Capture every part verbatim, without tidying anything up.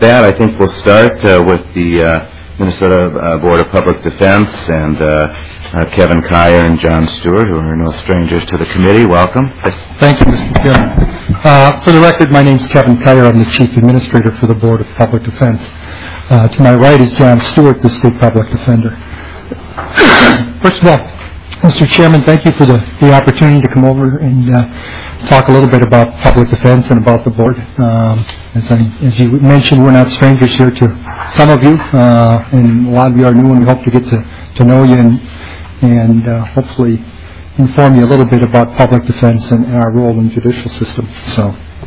that, I think we'll start uh, with the uh, Minnesota uh, Board of Public Defense and uh, uh, Kevin Kyer and John Stewart, who are no strangers to the committee. Welcome. Thank you, Mister Chairman. Uh, for the record, my name is Kevin Kyer. I'm the Chief Administrator for the Board of Public Defense. Uh, to my right is John Stewart, the State Public Defender. First of all, Mister Chairman, thank you for the, the opportunity to come over and uh, talk a little bit about public defense and about the board. Um, as, I, as you mentioned, we're not strangers here to some of you, uh, and a lot of you are new, and we hope to get to, to know you and, and uh, hopefully inform you a little bit about public defense and our role in the judicial system. So,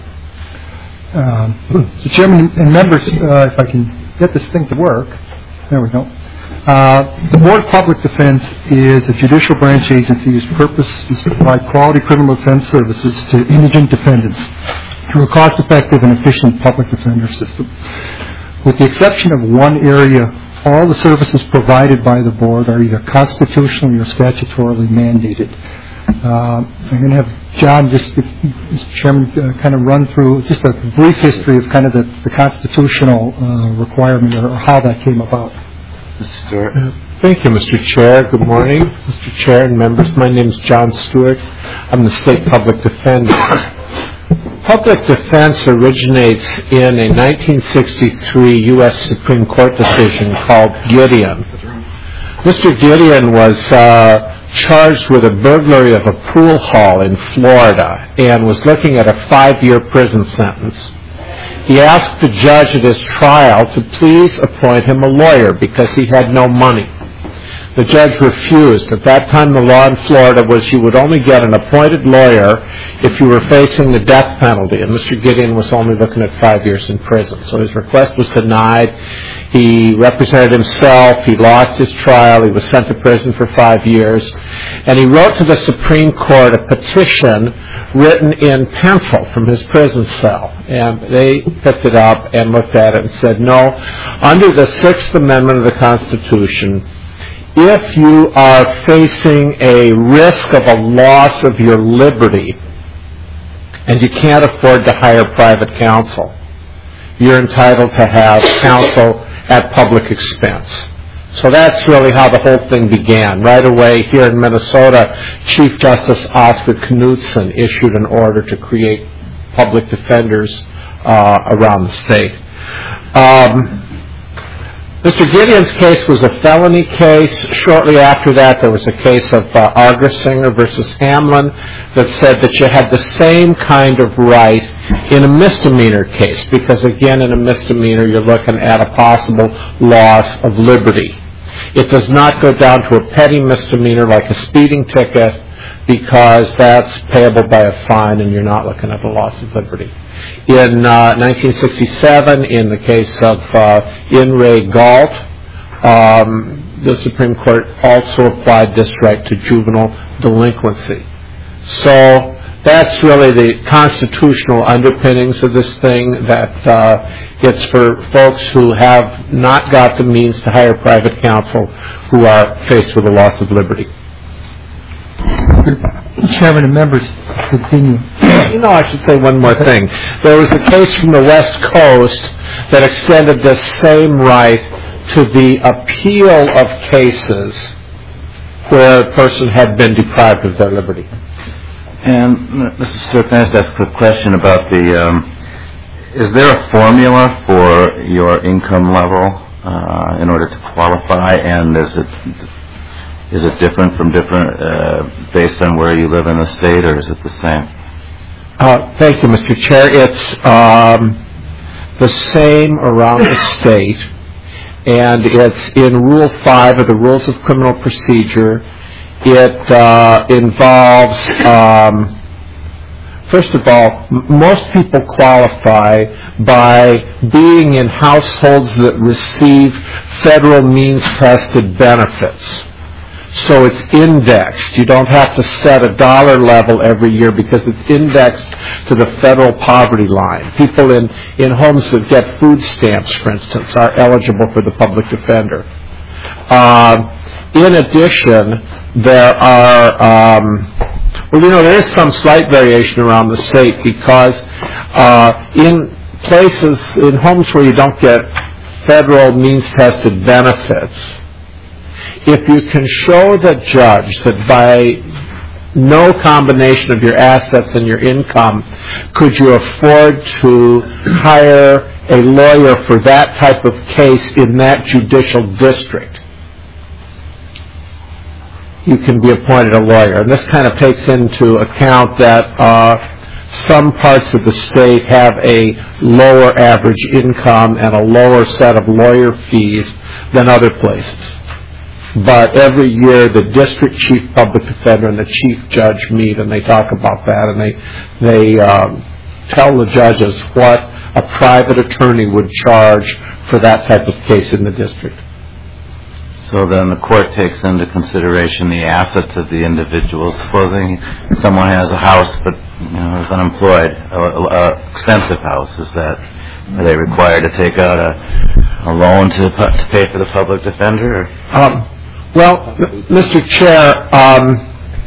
um, so Chairman and members, uh, if I can get this thing to work, there we go. Uh, the Board of Public Defense is a judicial branch agency whose purpose is to provide quality criminal defense services to indigent defendants through a cost-effective and efficient public defender system. With the exception of one area, all the services provided by the Board are either constitutionally or statutorily mandated. Uh, I'm going to have John, just, Mister Chairman, uh, kind of run through just a brief history of kind of the, the constitutional uh, requirement or how that came about. Uh, thank you, Mister Chair. Good morning, Mister Chair and members. My name is John Stewart. I'm the State Public Defender. Public defense originates in a nineteen sixty-three U S Supreme Court decision called Gideon. Mister Gideon was uh, charged with a burglary of a pool hall in Florida and was looking at a five-year prison sentence. He asked the judge at his trial to please appoint him a lawyer because he had no money. The judge refused. At that time, the law in Florida was you would only get an appointed lawyer if you were facing the death penalty, and Mister Gideon was only looking at five years in prison. So his request was denied. He represented himself. He lost his trial. He was sent to prison for five years. And he wrote to the Supreme Court a petition written in pencil from his prison cell. And they picked it up and looked at it and said, no, under the Sixth Amendment of the Constitution, if you are facing a risk of a loss of your liberty and you can't afford to hire private counsel, you're entitled to have counsel at public expense. So that's really how the whole thing began. Right away here in Minnesota, Chief Justice Oscar Knudsen issued an order to create public defenders uh, around the state. Um, Mister Gideon's case was a felony case. Shortly after that, there was a case of uh, Argersinger versus Hamlin that said that you had the same kind of right in a misdemeanor case, because again, in a misdemeanor, you're looking at a possible loss of liberty. It does not go down to a petty misdemeanor like a speeding ticket, because that's payable by a fine and you're not looking at a loss of liberty. In uh, nineteen sixty-seven, in the case of uh, In re Galt, um, the Supreme Court also applied this right to juvenile delinquency. So that's really the constitutional underpinnings of this thing, that uh, it's for folks who have not got the means to hire private counsel who are faced with a loss of liberty. Chairman and members, continue. You know, I should say one more thing. There was a case from the West Coast that extended this same right to the appeal of cases where a person had been deprived of their liberty. And, Mister Stewart, can I just ask a quick question about the, um, is there a formula for your income level uh, in order to qualify, and is it Is it different from different, uh, based on where you live in the state, or is it the same? Uh, thank you, Mister Chair. It's um, the same around the state, and it's in Rule five of the Rules of Criminal Procedure. It uh, involves, um, first of all, m- most people qualify by being in households that receive federal means-tested benefits. So it's indexed. You don't have to set a dollar level every year because it's indexed to the federal poverty line. People in, in homes that get food stamps, for instance, are eligible for the public defender. Uh, in addition, there are, um, well, you know, there is some slight variation around the state because uh, in places, in homes where you don't get federal means-tested benefits, if you can show the judge that by no combination of your assets and your income could you afford to hire a lawyer for that type of case in that judicial district, you can be appointed a lawyer. And this kind of takes into account that uh, some parts of the state have a lower average income and a lower set of lawyer fees than other places. But every year the district chief public defender and the chief judge meet and they talk about that, and they they um, tell the judges what a private attorney would charge for that type of case in the district. So then the court takes into consideration the assets of the individual. Supposing someone has a house but you know, is unemployed, a, a expensive house, is that are they required to take out a, a loan to to pay for the public defender? Or? Um, well, Mister Chair, um,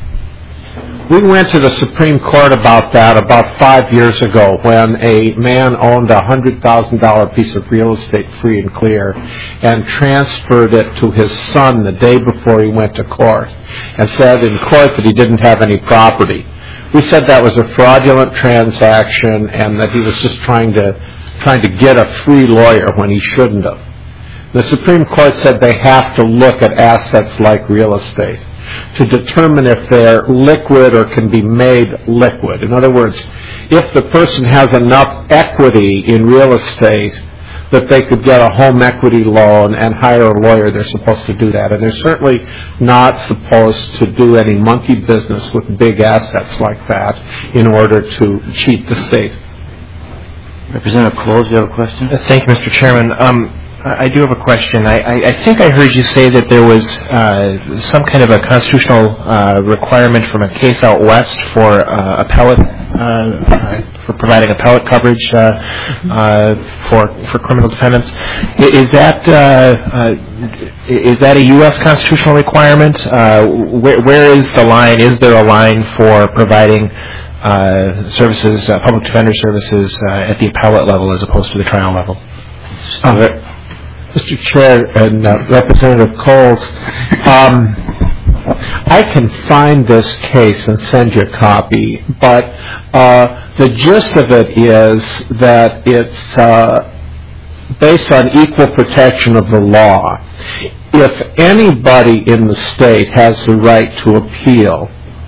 we went to the Supreme Court about that about five years ago when a man owned a one hundred thousand dollars piece of real estate free and clear and transferred it to his son the day before he went to court and said in court that he didn't have any property. We said that was a fraudulent transaction and that he was just trying to trying to get a free lawyer when he shouldn't have. The Supreme Court said they have to look at assets like real estate to determine if they're liquid or can be made liquid. In other words, if the person has enough equity in real estate that they could get a home equity loan and hire a lawyer, they're supposed to do that. And they're certainly not supposed to do any monkey business with big assets like that in order to cheat the state. Representative Coles, you have a question? Thank you, Mister Chairman. Um, I do have a question. I, I, I think I heard you say that there was uh, some kind of a constitutional uh, requirement from a case out west for uh, appellate, uh, for providing appellate coverage uh, uh, for for criminal defendants. Is that uh, uh, is that a U S constitutional requirement? Uh, where, where is the line? Is there a line for providing uh, services, uh, public defender services, uh, at the appellate level as opposed to the trial level? Uh, Mister Chair and uh, Representative Coles, um, I can find this case and send you a copy, but uh, the gist of it is that it's uh, based on equal protection of the law. If anybody in the state has the right to appeal,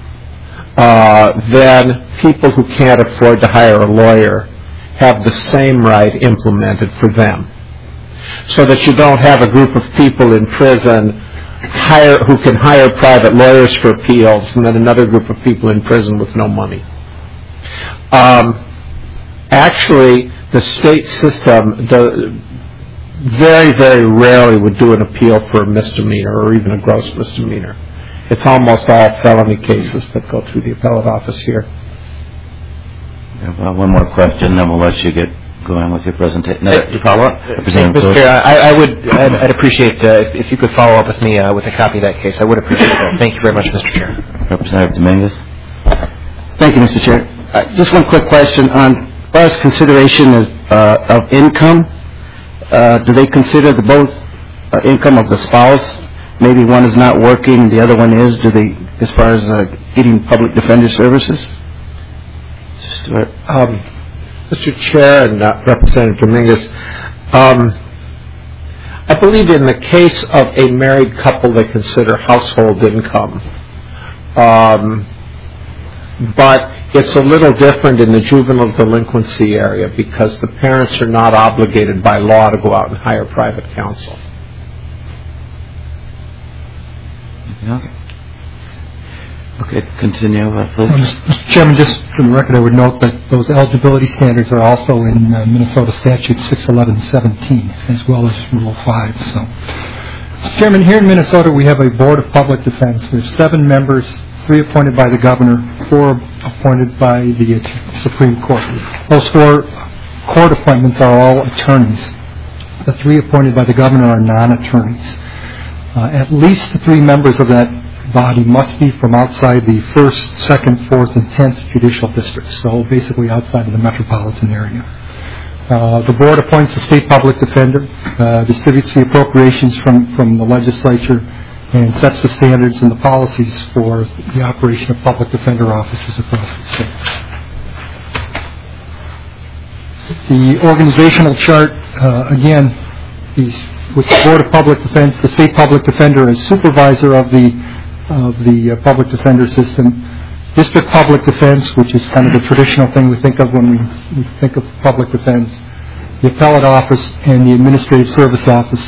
uh, then people who can't afford to hire a lawyer have the same right implemented for them. So that you don't have a group of people in prison hire, who can hire private lawyers for appeals and then another group of people in prison with no money. Um, actually, the state system the, very, very rarely would do an appeal for a misdemeanor or even a gross misdemeanor. It's almost all felony cases that go through the appellate office here. Yeah, one more question, then we'll let you get go on with your presentation. No, you follow up? Mister Chair, I, I would, I'd, I'd appreciate uh, if, if you could follow up with me uh, with a copy of that case. I would appreciate that. Thank you very much, Mister Chair. Representative Dominguez. Thank you, Mister Chair. Uh, just one quick question on as far as consideration of, uh, of income. Uh, do they consider the both uh, income of the spouse? Maybe one is not working, the other one is. Do they, as far as uh, getting public defender services? Stuart. Um, Mister Chair and uh, Representative Dominguez, um, I believe in the case of a married couple they consider household income. Um, but it's a little different in the juvenile delinquency area because the parents are not obligated by law to go out and hire private counsel. Anything else? Okay, continue, uh, please. Uh, Mister Chairman, just for the record, I would note that those eligibility standards are also in uh, Minnesota Statute six eleven seventeen, as well as Rule five. So, Mister Chairman, here in Minnesota, we have a Board of Public Defense. We have seven members, three appointed by the governor, four appointed by the Supreme Court. Those four court appointments are all attorneys. The three appointed by the governor are non-attorneys. Uh, at least the three members of that body must be from outside the first, second, fourth, and tenth judicial districts, so basically outside of the metropolitan area. Uh, the board appoints the state public defender, uh, distributes the appropriations from, from the legislature, and sets the standards and the policies for the operation of public defender offices across the state. The organizational chart, uh, again, these, with the Board of Public Defense, the state public defender as supervisor of the of the uh, public defender system, district public defense, which is kind of the traditional thing we think of when we, we think of public defense, the appellate office, and the administrative service office.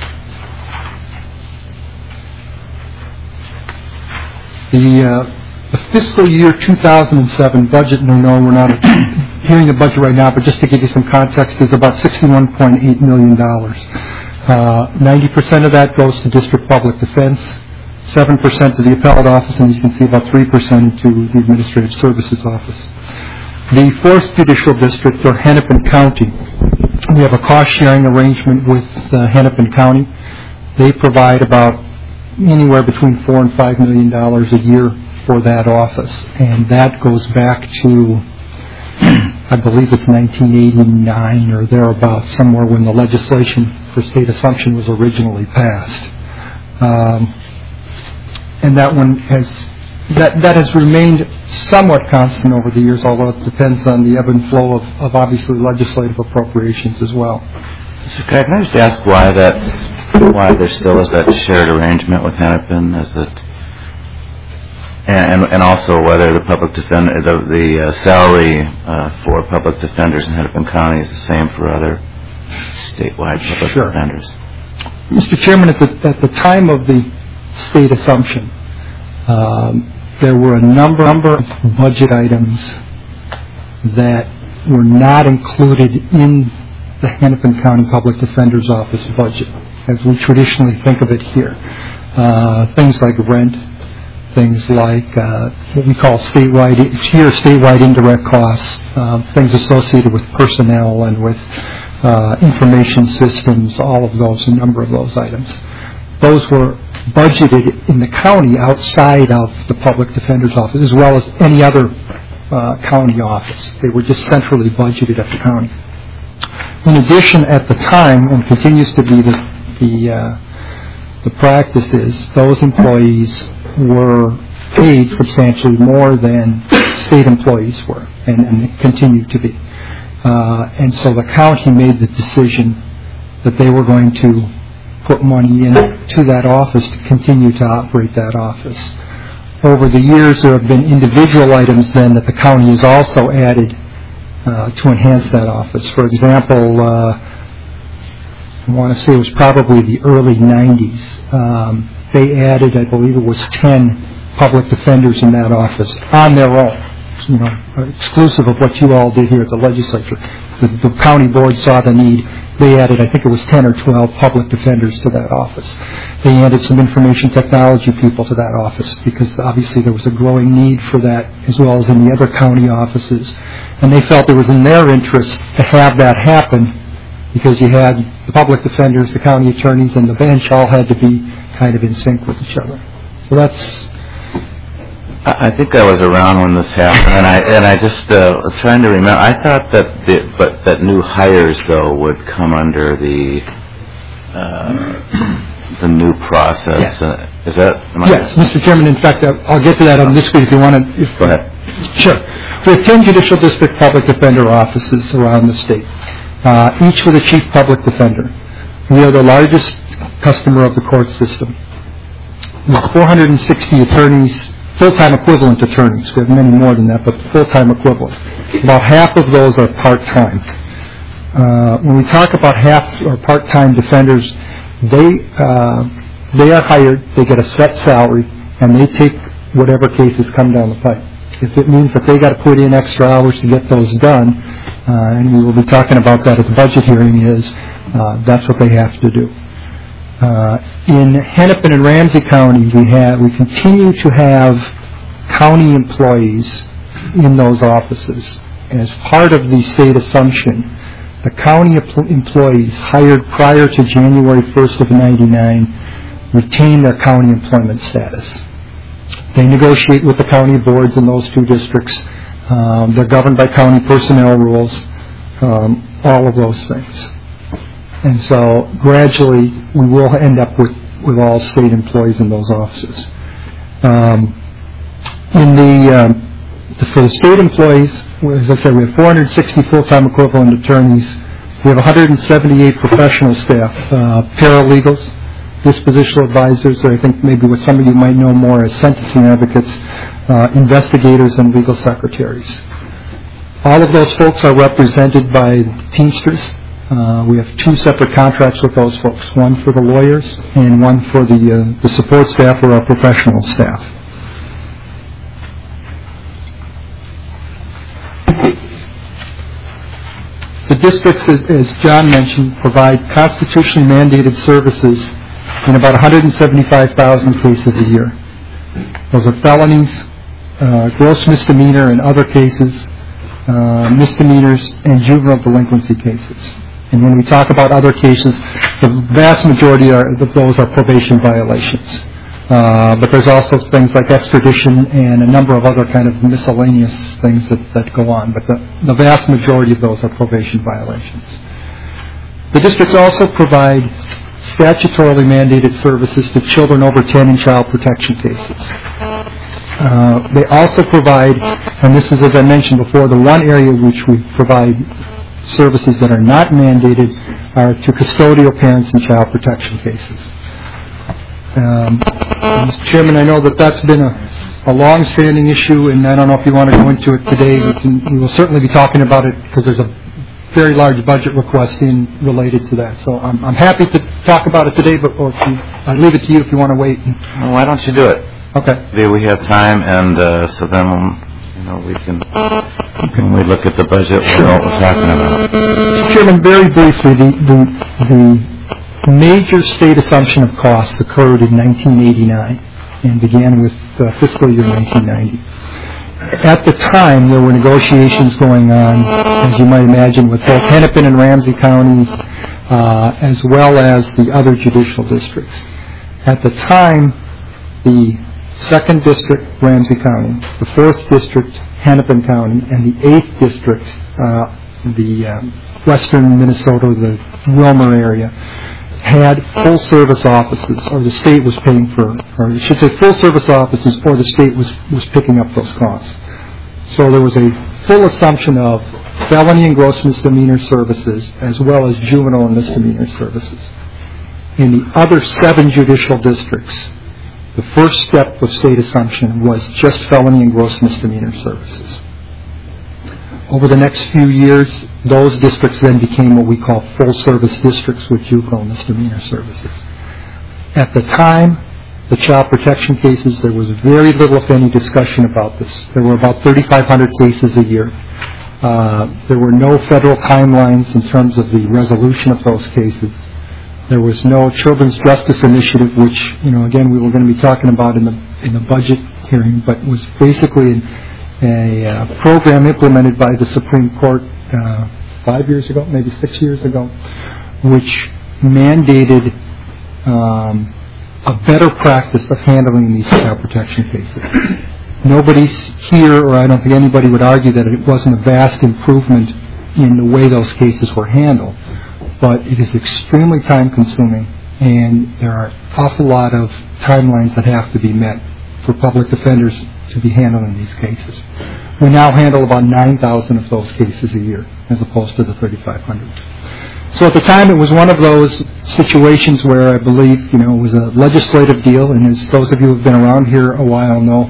The, uh, the fiscal year two thousand seven budget, and I know we're not hearing the budget right now, but just to give you some context, is about sixty-one point eight million dollars. Uh, ninety percent of that goes to district public defense, seven percent to the appellate office, and you can see about three percent to the administrative services office. The fourth judicial district, or Hennepin County, we have a cost-sharing arrangement with uh, Hennepin County. They provide about anywhere between four and five million dollars a year for that office, and that goes back to, I believe it's nineteen eighty-nine or thereabouts, somewhere when the legislation for state assumption was originally passed. Um, and that one has that that has remained somewhat constant over the years, although it depends on the ebb and flow of, of obviously legislative appropriations as well. Mister Craig, can I just ask why that why there still is that shared arrangement with Hennepin? Is it and and also whether the public defender the the uh, salary uh, for public defenders in Hennepin County is the same for other statewide public Sure. defenders? Mister Chairman, at the at the time of the state assumption, um, there were a number number of budget items that were not included in the Hennepin County Public Defender's Office budget, as we traditionally think of it here. Uh, things like rent, things like uh, what we call statewide, here statewide indirect costs, uh, things associated with personnel and with uh, information systems, all of those, a number of those items. Those were budgeted in the county outside of the Public Defender's Office, as well as any other uh, county office. They were just centrally budgeted at the county. In addition, at the time, and continues to be the the, uh, the practice is, those employees were paid substantially more than state employees were, and, and continue to be. Uh, and so the county made the decision that they were going to put money into that office to continue to operate that office. Over the years, there have been individual items then that the county has also added Uh, to enhance that office. For example, uh, I want to say it was probably the early nineties. Um, they added, I believe it was ten public defenders in that office on their own, you know, exclusive of what you all did here at the legislature. The, the county board saw the need. They added, I think it was ten or twelve public defenders to that office. They added some information technology people to that office because obviously there was a growing need for that, as well as in the other county offices. And they felt it was in their interest to have that happen because you had the public defenders, the county attorneys, and the bench all had to be kind of in sync with each other. So that's... I think I was around when this happened, and I and I just uh, was trying to remember. I thought that the, but that new hires though would come under the uh, the new process. Yes. Uh, is that? Am I yes, Mister Chairman. In fact, I'll get to that on this screen if you want to. If, Go ahead. Sure. We have ten judicial district public defender offices around the state, uh, each with a chief public defender. We are the largest customer of the court system. We have four hundred sixty attorneys, full-time equivalent attorneys. We have many more than that, but full-time equivalent. About half of those are part-time. Uh, when we talk about half or part-time defenders, they uh, they are hired, they get a set salary, and they take whatever cases come down the pipe. If it means that they got to put in extra hours to get those done, uh, and we will be talking about that at the budget hearing, is uh, that's what they have to do. Uh, in Hennepin and Ramsey County, we have we continue to have county employees in those offices. As part of the state assumption, the county employees hired prior to January first of ninety-nine retain their county employment status. They negotiate with the county boards in those two districts. Um, they're governed by county personnel rules. Um, all of those things. And so gradually we will end up with, with all state employees in those offices. Um, in the, um, the, for the state employees, as I said, we have four hundred sixty full-time equivalent attorneys. We have one hundred seventy-eight professional staff, uh, paralegals, dispositional advisors, or I think maybe what some of you might know more as sentencing advocates, uh, investigators, and legal secretaries. All of those folks are represented by Teamsters. Uh, we have two separate contracts with those folks, one for the lawyers and one for the, uh, the support staff or our professional staff. The districts, as, as John mentioned, provide constitutionally mandated services in about one hundred seventy-five thousand cases a year. Those are felonies, uh, gross misdemeanor and other cases, uh, misdemeanors, and juvenile delinquency cases. And when we talk about other cases, the vast majority are, of those are probation violations. Uh, but there's also things like extradition and a number of other kind of miscellaneous things that, that go on. But the, the vast majority of those are probation violations. The districts also provide statutorily mandated services to children over ten in child protection cases. Uh, they also provide, and this is as I mentioned before, the one area which we provide services that are not mandated are to custodial parents in child protection cases. Um, Mister Chairman, I know that that's been a, a long-standing issue, and I don't know if you want to go into it today. We, can, we will certainly be talking about it because there's a very large budget request in related to that. So I'm, I'm happy to talk about it today, but or if you, I leave it to you if you want to wait. Well, why don't you do it? Okay. Maybe we have time, and uh, so then you know we can when we look at the budget, we'll know what we're talking about. Mister Chairman, very briefly, the the, the major state assumption of costs occurred in nineteen eighty-nine and began with uh, fiscal year nineteen ninety. At the time, there were negotiations going on, as you might imagine, with both Hennepin and Ramsey counties, uh, as well as the other judicial districts. At the time, the second district, Ramsey County, the fourth district, Hennepin County, and the eighth district, uh, the um, western Minnesota, the Wilmer area, had full-service offices, or the state was paying for, or I should say full-service offices, or the state was, was picking up those costs. So there was a full assumption of felony and gross misdemeanor services, as well as juvenile and misdemeanor services. In the other seven judicial districts, the first step of state assumption was just felony and gross misdemeanor services. Over the next few years, those districts then became what we call full-service districts with juvenile and misdemeanor services. At the time, the child protection cases, there was very little, if any, discussion about this. There were about thirty-five hundred cases a year. Uh, there were no federal timelines in terms of the resolution of those cases. There was no Children's Justice Initiative, which, you know, again, we were going to be talking about in the in the budget hearing, but was basically an a uh, program implemented by the Supreme Court uh, five years ago, maybe six years ago, which mandated um, a better practice of handling these child protection cases. Nobody's here, or I don't think anybody would argue that it wasn't a vast improvement in the way those cases were handled, but it is extremely time-consuming, and there are an awful lot of timelines that have to be met for public defenders to be handling these cases. We now handle about nine thousand of those cases a year, as opposed to the thirty-five hundred. So at the time, it was one of those situations where I believe, you know, it was a legislative deal, and as those of you who have been around here a while know,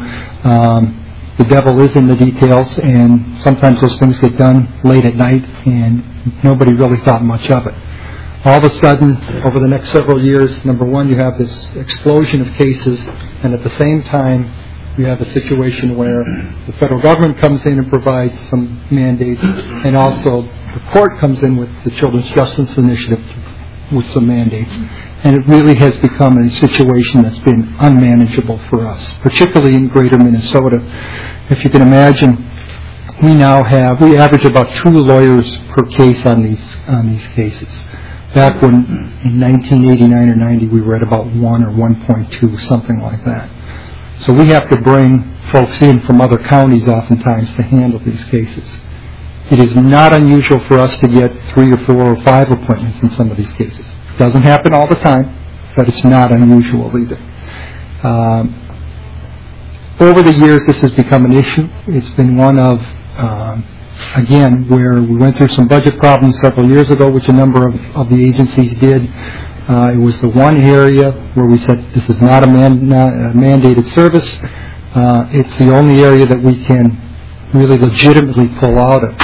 um, the devil is in the details, and sometimes those things get done late at night, and nobody really thought much of it. All of a sudden, over the next several years, number one, you have this explosion of cases, and at the same time, you have a situation where the federal government comes in and provides some mandates, and also the court comes in with the Children's Justice Initiative with some mandates. And it really has become a situation that's been unmanageable for us, particularly in greater Minnesota. If you can imagine, we now have, we average about two lawyers per case on these on these cases. Back when, in nineteen eighty-nine or ninety, we were at about one or one point two, something like that. So we have to bring folks in from other counties oftentimes to handle these cases. It is not unusual for us to get three or four or five appointments in some of these cases. It doesn't happen all the time, but it's not unusual either. Um, over the years, this has become an issue. It's been one of, um, again, where we went through some budget problems several years ago, which a number of, of the agencies did. Uh, it was the one area where we said this is not a, man, not a mandated service. Uh, it's the only area that we can really legitimately pull out of.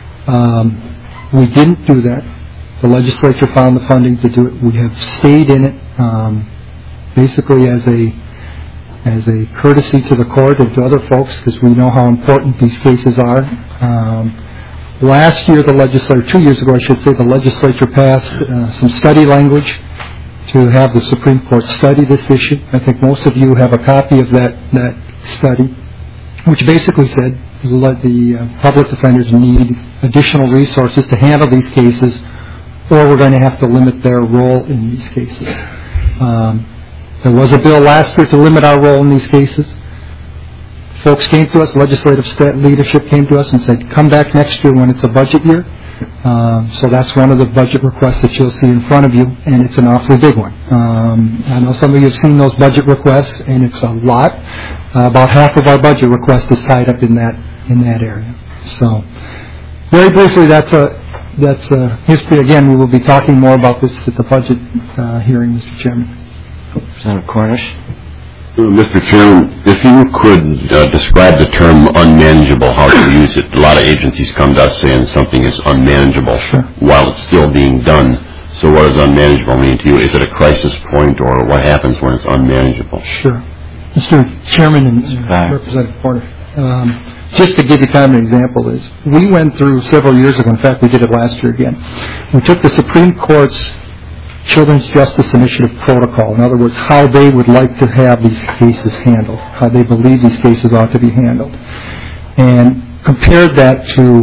Um, we didn't do that. The legislature found the funding to do it. We have stayed in it um, basically as a as a courtesy to the court and to other folks because we know how important these cases are. Um, last year, the legislature, two years ago, I should say, the legislature passed uh, some study language to have the Supreme Court study this issue. I think most of you have a copy of that, that study, which basically said the uh, public defenders need additional resources to handle these cases, or we're going to have to limit their role in these cases. Um, there was a bill last year to limit our role in these cases. Folks came to us, legislative leadership came to us and said, come back next year when it's a budget year. Um, so that's one of the budget requests that you'll see in front of you, and it's an awfully big one. Um, I know some of you have seen those budget requests, and it's a lot. Uh, about half of our budget request is tied up in that in that area. So, very briefly, that's a that's a history. Again, we will be talking more about this at the budget uh, hearing, Mister Chairman. Representative Cornish. Mister Chairman, if you could uh, describe the term unmanageable, how you use it. A lot of agencies come to us saying something is unmanageable Sure. while it's still being done. So what does unmanageable mean to you? Is it a crisis point, or what happens when it's unmanageable? Sure. Mister Chairman and Aye. Representative Porter, um, just to give you kind of an example is, we went through several years ago, in fact we did it last year again, we took the Supreme Court's Children's Justice Initiative protocol, in other words, how they would like to have these cases handled, how they believe these cases ought to be handled, and compared that to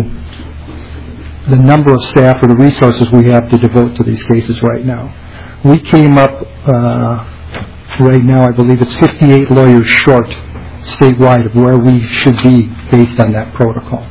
the number of staff or the resources we have to devote to these cases right now. We came up, uh, right now I believe it's fifty-eight lawyers short statewide of where we should be based on that protocol.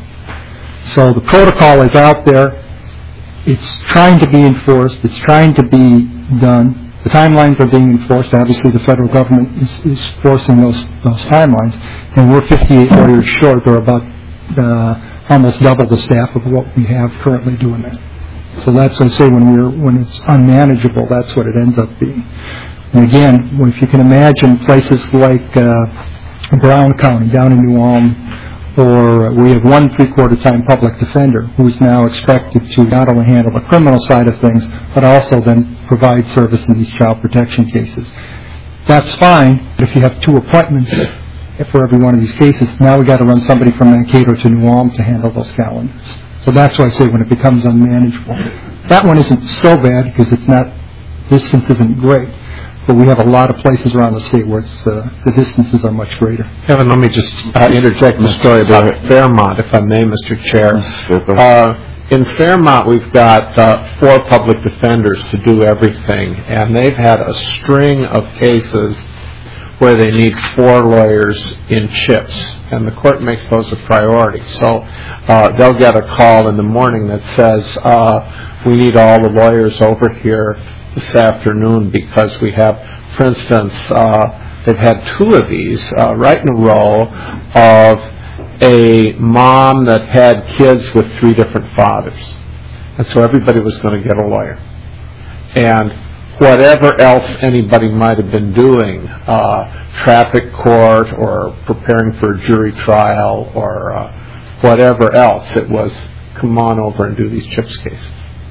So the protocol is out there. It's trying to be enforced. It's trying to be done. The timelines are being enforced. Obviously, the federal government is, is forcing those those timelines, and we're fifty-eight lawyers short, or about uh, almost double the staff of what we have currently doing that. So that's, I say, when we're when it's unmanageable, that's what it ends up being. And again, if you can imagine places like uh, Brown County down in New Ulm, or we have one three-quarter time public defender who is now expected to not only handle the criminal side of things, but also then provide service in these child protection cases. That's fine, but if you have two appointments for every one of these cases, now we've got to run somebody from Mankato to New Ulm to handle those calendars. So that's why I say when it becomes unmanageable. That one isn't so bad because it's not, distance isn't great. But we have a lot of places around the state where it's, uh, the distances are much greater. Kevin, let me just uh, interject a story about Fairmont, if I may, Mister Chair. Uh, in Fairmont, we've got uh, four public defenders to do everything, and they've had a string of cases where they need four lawyers in chips, and the court makes those a priority. So uh, they'll get a call in the morning that says, uh, we need all the lawyers over here this afternoon because we have, for instance, uh, they've had two of these uh, right in a row of a mom that had kids with three different fathers. And so everybody was going to get a lawyer. And whatever else anybody might have been doing, uh, traffic court or preparing for a jury trial or uh, whatever else, it was come on over and do these CHIPS cases.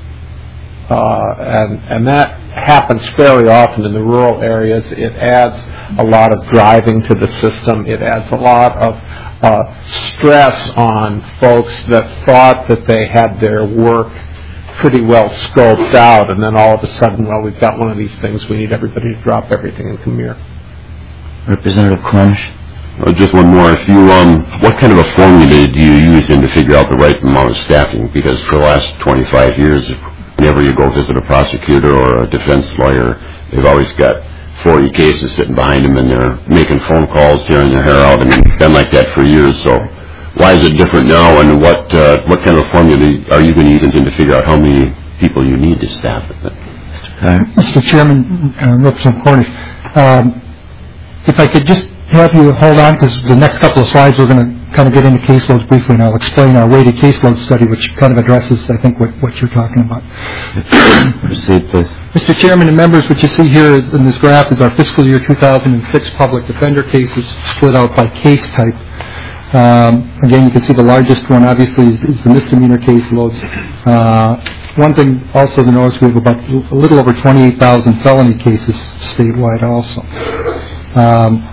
Uh, and, and that happens fairly often in the rural areas. It adds a lot of driving to the system. It adds a lot of uh, stress on folks that thought that they had their work pretty well scoped out, and then all of a sudden, well, we've got one of these things. We need everybody to drop everything and come here. Representative Cornish. Uh, just one more. If you, um, what kind of a formula do you use in to figure out the right amount of staffing? Because for the last twenty-five years, whenever you go visit a prosecutor or a defense lawyer, they've always got forty cases sitting behind them, and they're making phone calls, tearing their hair out. I mean, it's been like that for years. So, why is it different now, and what uh, what kind of formula are you going to use to figure out how many people you need to staff it? Uh, Mister Chairman, uh, Representative Cornish, um, if I could just have you hold on, because the next couple of slides we're going to kind of get into caseloads briefly, and I'll explain our weighted caseload study, which kind of addresses, I think, what, what you're talking about. Proceed, please. Mister Chairman and members, what you see here is, in this graph is our fiscal year two thousand six public defender cases split out by case type. Um, again, you can see the largest one, obviously, is, is the misdemeanor caseloads. Uh, one thing also to notice, we have about a little over twenty-eight thousand felony cases statewide also. Um,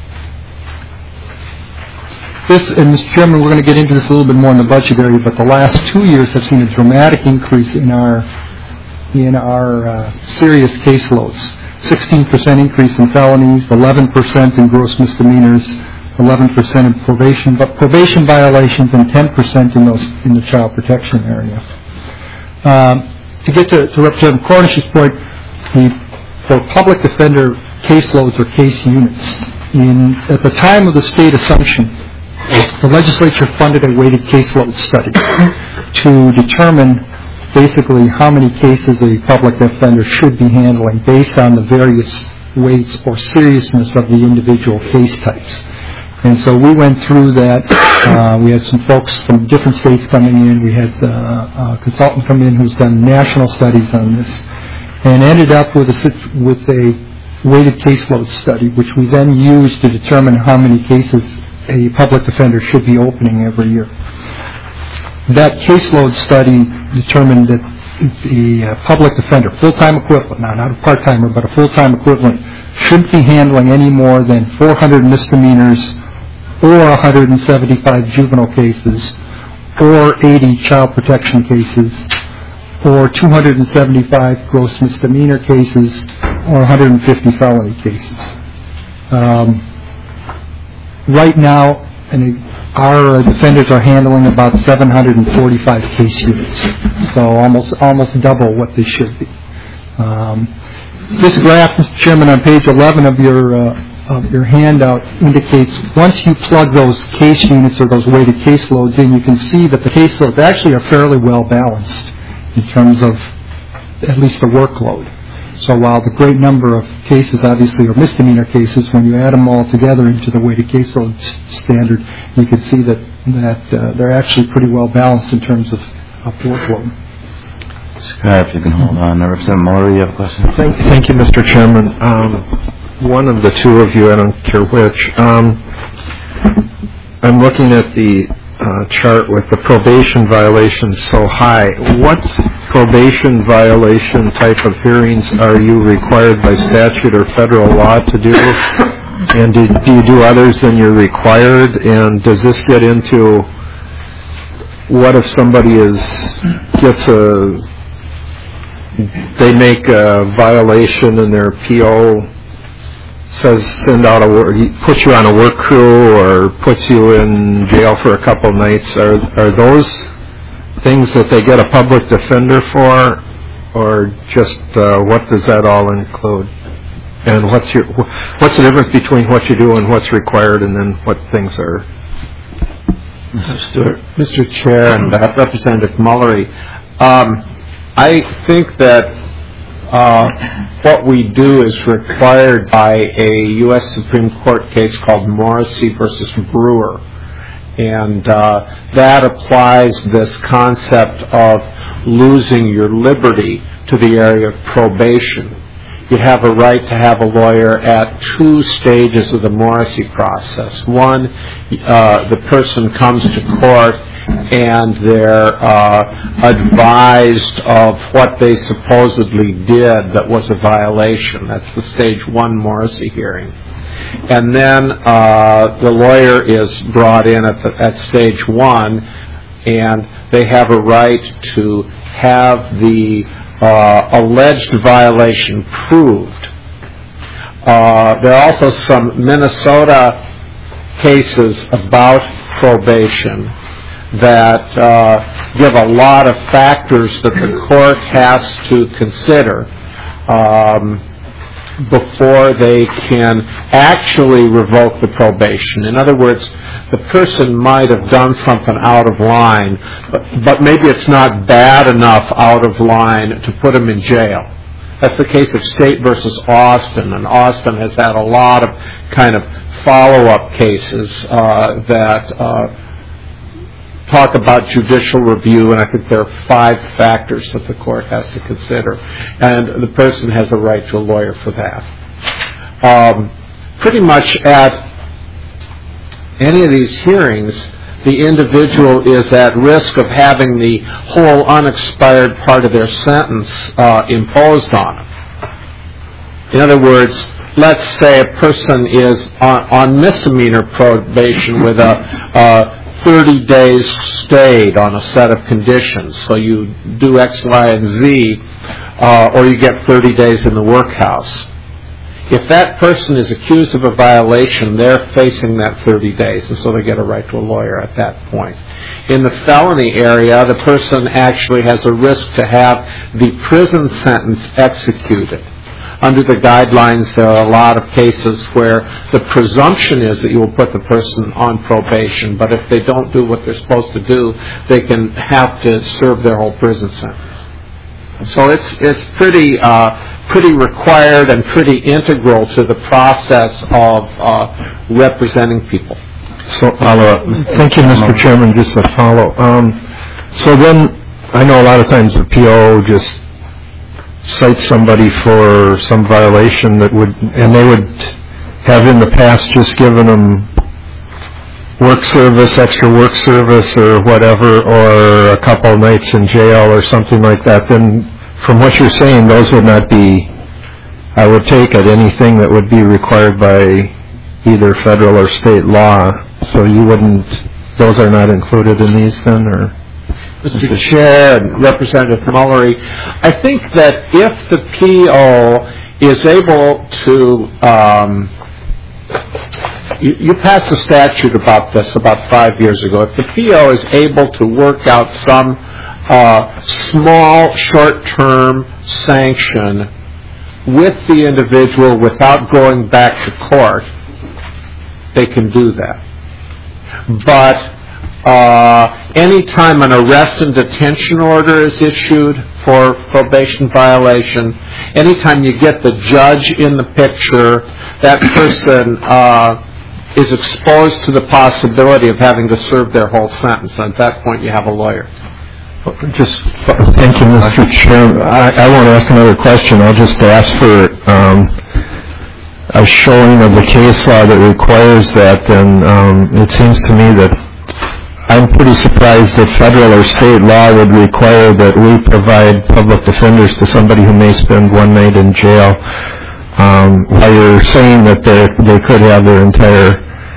This, and Mister Chairman, we're going to get into this a little bit more in the budget area, but the last two years have seen a dramatic increase in our in our uh, serious caseloads. sixteen percent increase in felonies, eleven percent in gross misdemeanors, eleven percent in probation, but probation violations, and ten percent in those in the child protection area. Um, to get to, to Representative Cornish's point, the, for public defender caseloads or case units, in at the time of the state assumption, the legislature funded a weighted caseload study to determine basically how many cases a public defender should be handling based on the various weights or seriousness of the individual case types. And so we went through that. Uh, we had some folks from different states coming in. We had uh, a consultant come in who's done national studies on this, and ended up with a, with a weighted caseload study, which we then used to determine how many cases a public defender should be opening every year. That caseload study determined that the uh, public defender, full-time equivalent, now not a part-timer, but a full-time equivalent, shouldn't be handling any more than four hundred misdemeanors or one hundred seventy-five juvenile cases or eighty child protection cases or two hundred seventy-five gross misdemeanor cases or one hundred fifty felony cases. Um, right now, and our defenders are handling about seven hundred forty-five case units, so almost almost double what they should be. Um, this graph, Mister Chairman, on page eleven of your uh, of your handout indicates once you plug those case units or those weighted caseloads in, you can see that the caseloads actually are fairly well balanced in terms of at least the workload. So while the great number of cases obviously are misdemeanor cases, when you add them all together into the weighted caseload standard, you can see that that uh, they're actually pretty well balanced in terms of, of workload. Scott, if you can hold on. Representative Muller, you have a question? Thank, thank you, Mister Chairman. Um, one of the two of you, I don't care which. Um, I'm looking at the uh, chart with the probation violations so high. What probation violation type of hearings are you required by statute or federal law to do? And do, do you do others than you're required? And does this get into what if somebody is gets a they make a violation and their P O says send out a work, puts you on a work crew or puts you in jail for a couple nights? Are are those things that they get a public defender for, or just uh, what does that all include? And what's your what's the difference between what you do and what's required, and then what things are? Mister Stewart. Mister Chair and uh, Representative Mullery, um, I think that uh, what we do is required by a U S Supreme Court case called Morrissey versus Brewer. And uh, that applies this concept of losing your liberty to the area of probation. You have a right to have a lawyer at two stages of the Morrissey process. One, uh, the person comes to court and they're uh, advised of what they supposedly did that was a violation. That's the stage one Morrissey hearing. And then uh, the lawyer is brought in at, the, at stage one, and they have a right to have the uh, alleged violation proved. Uh, there are also some Minnesota cases about probation that uh, give a lot of factors that the court has to consider. Um, before they can actually revoke the probation. In other words, the person might have done something out of line, but, but maybe it's not bad enough out of line to put them in jail. That's the case of State versus Austin, and Austin has had a lot of kind of follow-up cases uh, that uh, talk about judicial review, and I think there are five factors that the court has to consider, and the person has a right to a lawyer for that. Um, pretty much at any of these hearings, the individual is at risk of having the whole unexpired part of their sentence uh, imposed on them. In other words, let's say a person is on, on misdemeanor probation with a uh, thirty days stayed on a set of conditions. So you do X, Y, and Z, uh, or you get thirty days in the workhouse. If that person is accused of a violation, they're facing that thirty days, and so they get a right to a lawyer at that point. In the felony area, the person actually has a risk to have the prison sentence executed. Under the guidelines, there are a lot of cases where the presumption is that you will put the person on probation, but if they don't do what they're supposed to do, they can have to serve their whole prison sentence. So it's it's pretty uh, pretty required and pretty integral to the process of uh, representing people. So, uh, thank you, Mister Chairman. Just a follow. Um, so then, I know a lot of times the P O just cites somebody for some violation that would, and they would have in the past just given them work service, extra work service or whatever, or a couple of nights in jail or something like that. Then from what you're saying, those would not be, I would take it, anything that would be required by either federal or state law. So you wouldn't, those are not included in these then, or? Mister Chair and Representative Mullery, I think that if the P O is able to, um, you, you passed a statute about this about five years ago. If the P O is able to work out some uh, small, short-term sanction with the individual without going back to court, they can do that. But Uh, anytime an arrest and detention order is issued for probation violation, anytime you get the judge in the picture, that person uh, is exposed to the possibility of having to serve their whole sentence. And at that point, you have a lawyer. Just thank you, Mister Chairman. I, I won't ask another question. I'll just ask for um, a showing of the case law that requires that. And um, it seems to me that I'm pretty surprised that federal or state law would require that we provide public defenders to somebody who may spend one night in jail. Um, while you're saying that they could have their entire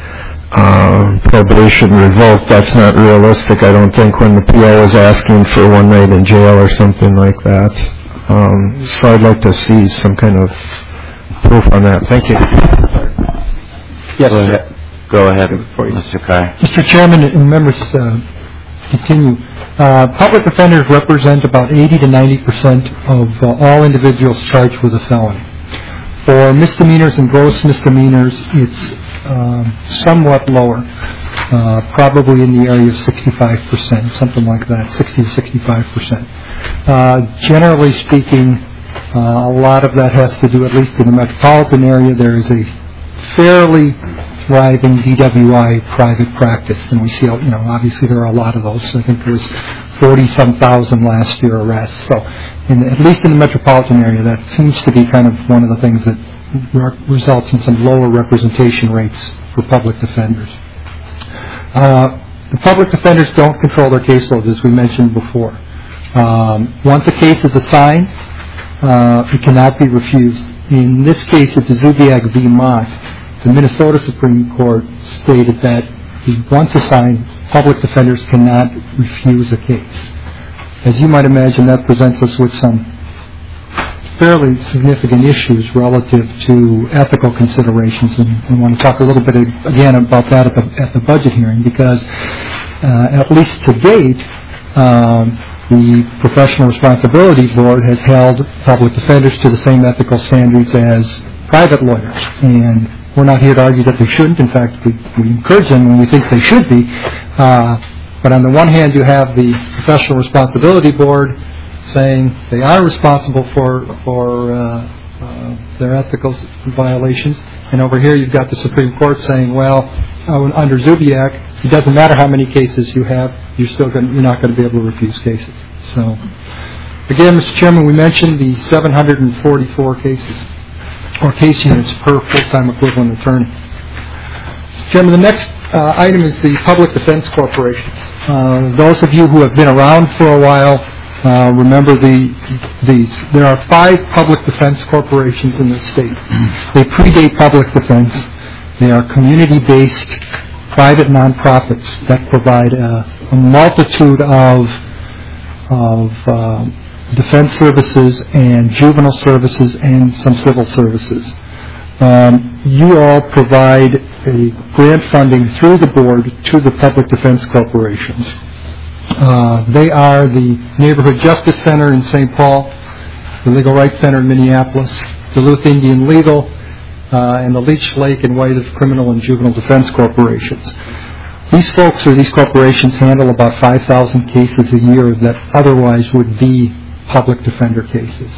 uh, probation revoked, that's not realistic, I don't think, when the P O is asking for one night in jail or something like that. Um, so I'd like to see some kind of proof on that. Thank you. Yes, sir. Go ahead, Mister Kai. Mister Chairman and members, uh, continue. Uh, public defenders represent about eighty to ninety percent of uh, all individuals charged with a felony. For misdemeanors and gross misdemeanors, it's um, somewhat lower, uh, probably in the area of sixty-five percent, something like that, sixty to sixty-five percent. Uh, generally speaking, uh, a lot of that has to do, at least in the metropolitan area, there is a fairly thriving D W I private practice, and we see, you know, obviously there are a lot of those. I think there was forty-some thousand last year arrests. So, in, at least in the metropolitan area, that seems to be kind of one of the things that re- results in some lower representation rates for public defenders. Uh, the public defenders don't control their caseloads, as we mentioned before. Um, once a case is assigned, uh, it cannot be refused. In this case, it's Zubiak v. Mott. The Minnesota Supreme Court stated that once assigned, public defenders cannot refuse a case. As you might imagine, that presents us with some fairly significant issues relative to ethical considerations, and we want to talk a little bit again about that at the, at the budget hearing, because uh, at least to date, um, the Professional Responsibility Board has held public defenders to the same ethical standards as private lawyers. And we're not here to argue that they shouldn't. In fact, we, we encourage them when we think they should be. Uh, but on the one hand, you have the Professional Responsibility Board saying they are responsible for, for uh, uh, their ethical violations. And over here, you've got the Supreme Court saying, well, uh, under Zubiak, it doesn't matter how many cases you have, you're still going, you're not going to be able to refuse cases. So, again, Mister Chairman, we mentioned the seven hundred forty-four cases, or case units per full-time equivalent attorney. Mister Chairman, the next uh, item is the Public Defense Corporations. Uh, those of you who have been around for a while uh, remember the these. There are five public defense corporations in the state. They predate public defense. They are community-based private nonprofits that provide a, a multitude of of uh, defense services and juvenile services and some civil services. Um, you all provide a grant funding through the board to the public defense corporations. Uh, they are the Neighborhood Justice Center in Saint Paul, the Legal Rights Center in Minneapolis, Duluth Indian Legal, uh, and the Leech Lake and White of Criminal and Juvenile Defense Corporations. These folks or these corporations handle about five thousand cases a year that otherwise would be public defender cases.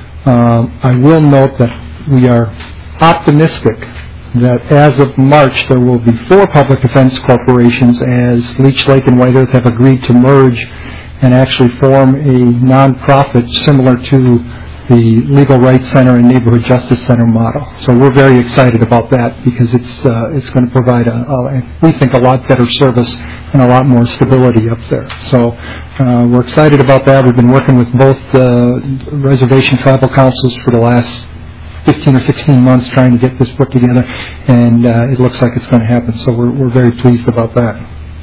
Um, I will note that we are optimistic that as of March there will be four public defense corporations as Leech Lake and White Earth have agreed to merge and actually form a nonprofit similar to the Legal Rights Center and Neighborhood Justice Center model. So we're very excited about that because it's uh, it's going to provide, a, a, we think, a lot better service and a lot more stability up there. So uh, we're excited about that. We've been working with both uh, reservation tribal councils for the last fifteen or sixteen months trying to get this put together, and uh, it looks like it's going to happen. So we're, we're very pleased about that.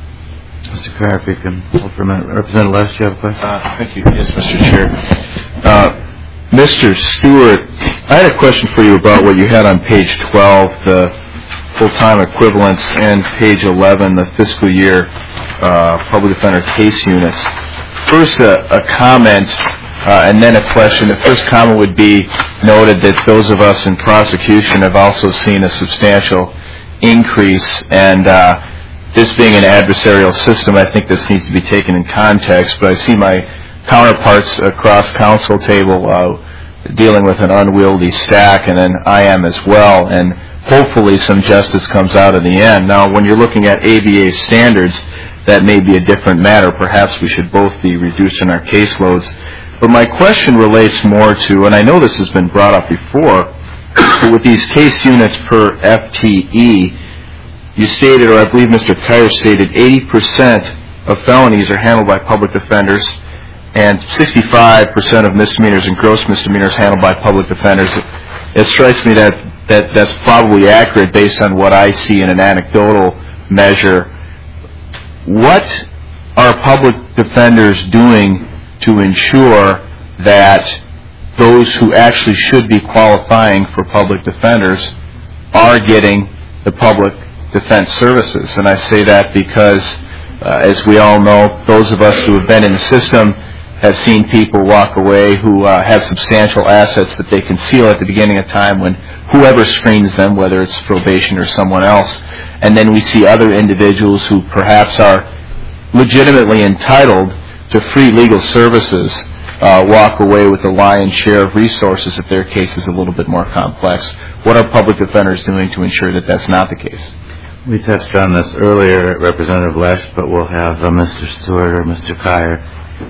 Mister Carr, if you can hold for a minute. Representative Les, do you have a question? Uh, thank you. Yes, Mister Chair. Uh, Mister Stewart, I had a question for you about what you had on page twelve, the full-time equivalents, and page eleven, the fiscal year uh, public defender case units. First, a, a comment, uh, and then a question. The first comment would be noted that those of us in prosecution have also seen a substantial increase, and uh, this being an adversarial system, I think this needs to be taken in context, but I see my counterparts across council table uh, dealing with an unwieldy stack, and then I am as well, and hopefully some justice comes out in the end. Now, when you're looking at A B A standards, that may be a different matter. Perhaps we should both be reducing our caseloads. But my question relates more to, and I know this has been brought up before, but with these case units per F T E, you stated, or I believe Mister Kyer stated, eighty percent of felonies are handled by public defenders, and sixty-five percent of misdemeanors and gross misdemeanors handled by public defenders. It, it strikes me that, that that's probably accurate based on what I see in an anecdotal measure. What are public defenders doing to ensure that those who actually should be qualifying for public defenders are getting the public defense services? And I say that because, uh, as we all know, those of us who have been in the system have seen people walk away who uh, have substantial assets that they conceal at the beginning of time when whoever screens them, whether it's probation or someone else, and then we see other individuals who perhaps are legitimately entitled to free legal services uh, walk away with a lion's share of resources if their case is a little bit more complex. What are public defenders doing to ensure that that's not the case? We touched on this earlier, Representative Lesh, but we'll have uh, Mister Stewart or Mister Kyer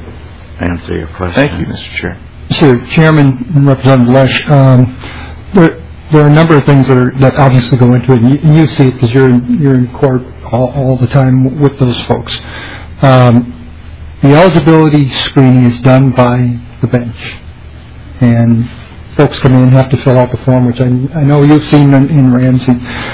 answer your question. Thank you, Mister Chair. Mister Chairman and Representative Lesh, um, there, there are a number of things that, are, that obviously go into it, and you, and you see it because you're in, you're in court all, all the time with those folks. Um, the eligibility screening is done by the bench, and folks come in and have to fill out the form, which I, I know you've seen in, in Ramsey.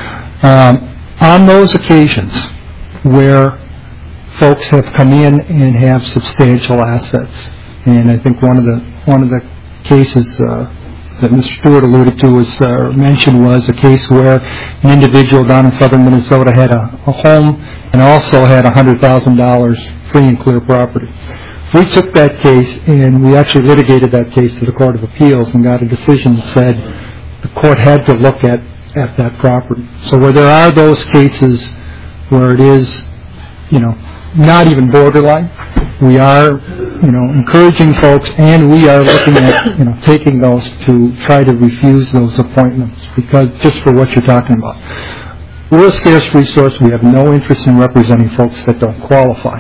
Um, on those occasions where folks have come in and have substantial assets, and I think one of the one of the cases uh, that Mister Stewart alluded to was uh, mentioned was a case where an individual down in southern Minnesota had a, a home and also had one hundred thousand dollars free and clear property. We took that case and we actually litigated that case to the Court of Appeals and got a decision that said the court had to look at, at that property. So where there are those cases where it is, you know, not even borderline, we are, you know, encouraging folks, and we are looking at, you know, taking those to try to refuse those appointments, because just for what you're talking about. We're a scarce resource. We have no interest in representing folks that don't qualify.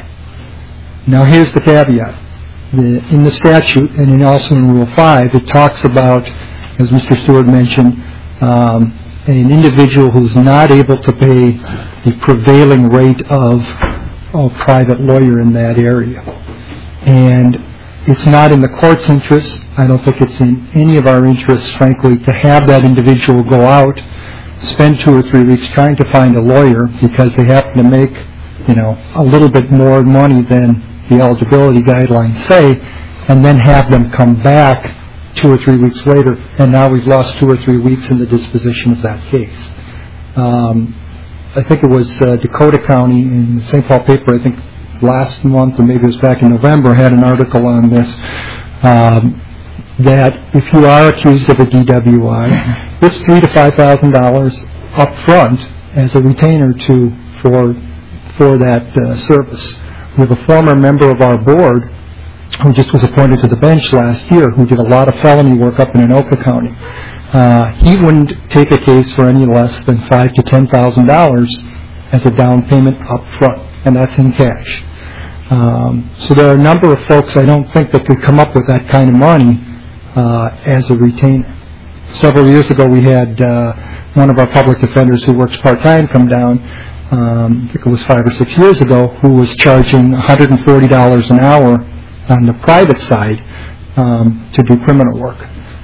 Now here's the caveat. The, in the statute, and in also in Rule five, it talks about, as Mister Stewart mentioned, um, an individual who's not able to pay the prevailing rate of a private lawyer in that area. And it's not in the court's interest. I don't think it's in any of our interests, frankly, to have that individual go out, spend two or three weeks trying to find a lawyer because they happen to make, you know, a little bit more money than the eligibility guidelines say, and then have them come back two or three weeks later, and now we've lost two or three weeks in the disposition of that case. Um, I think it was uh, Dakota County in the Saint Paul paper, I think last month, or maybe it was back in November, had an article on this, um, that if you are accused of a D W I, it's three to five thousand dollars up front as a retainer to for for that uh, service. We have a former member of our board who just was appointed to the bench last year, who did a lot of felony work up in Anoka County. Uh, he wouldn't take a case for any less than five to ten thousand dollars as a down payment up front, and that's in cash. Um, so there are a number of folks I don't think that could come up with that kind of money uh, as a retainer. Several years ago, we had uh, one of our public defenders who works part time come down. Um, I think it was five or six years ago, who was charging one hundred forty dollars an hour on the private side um, to do criminal work.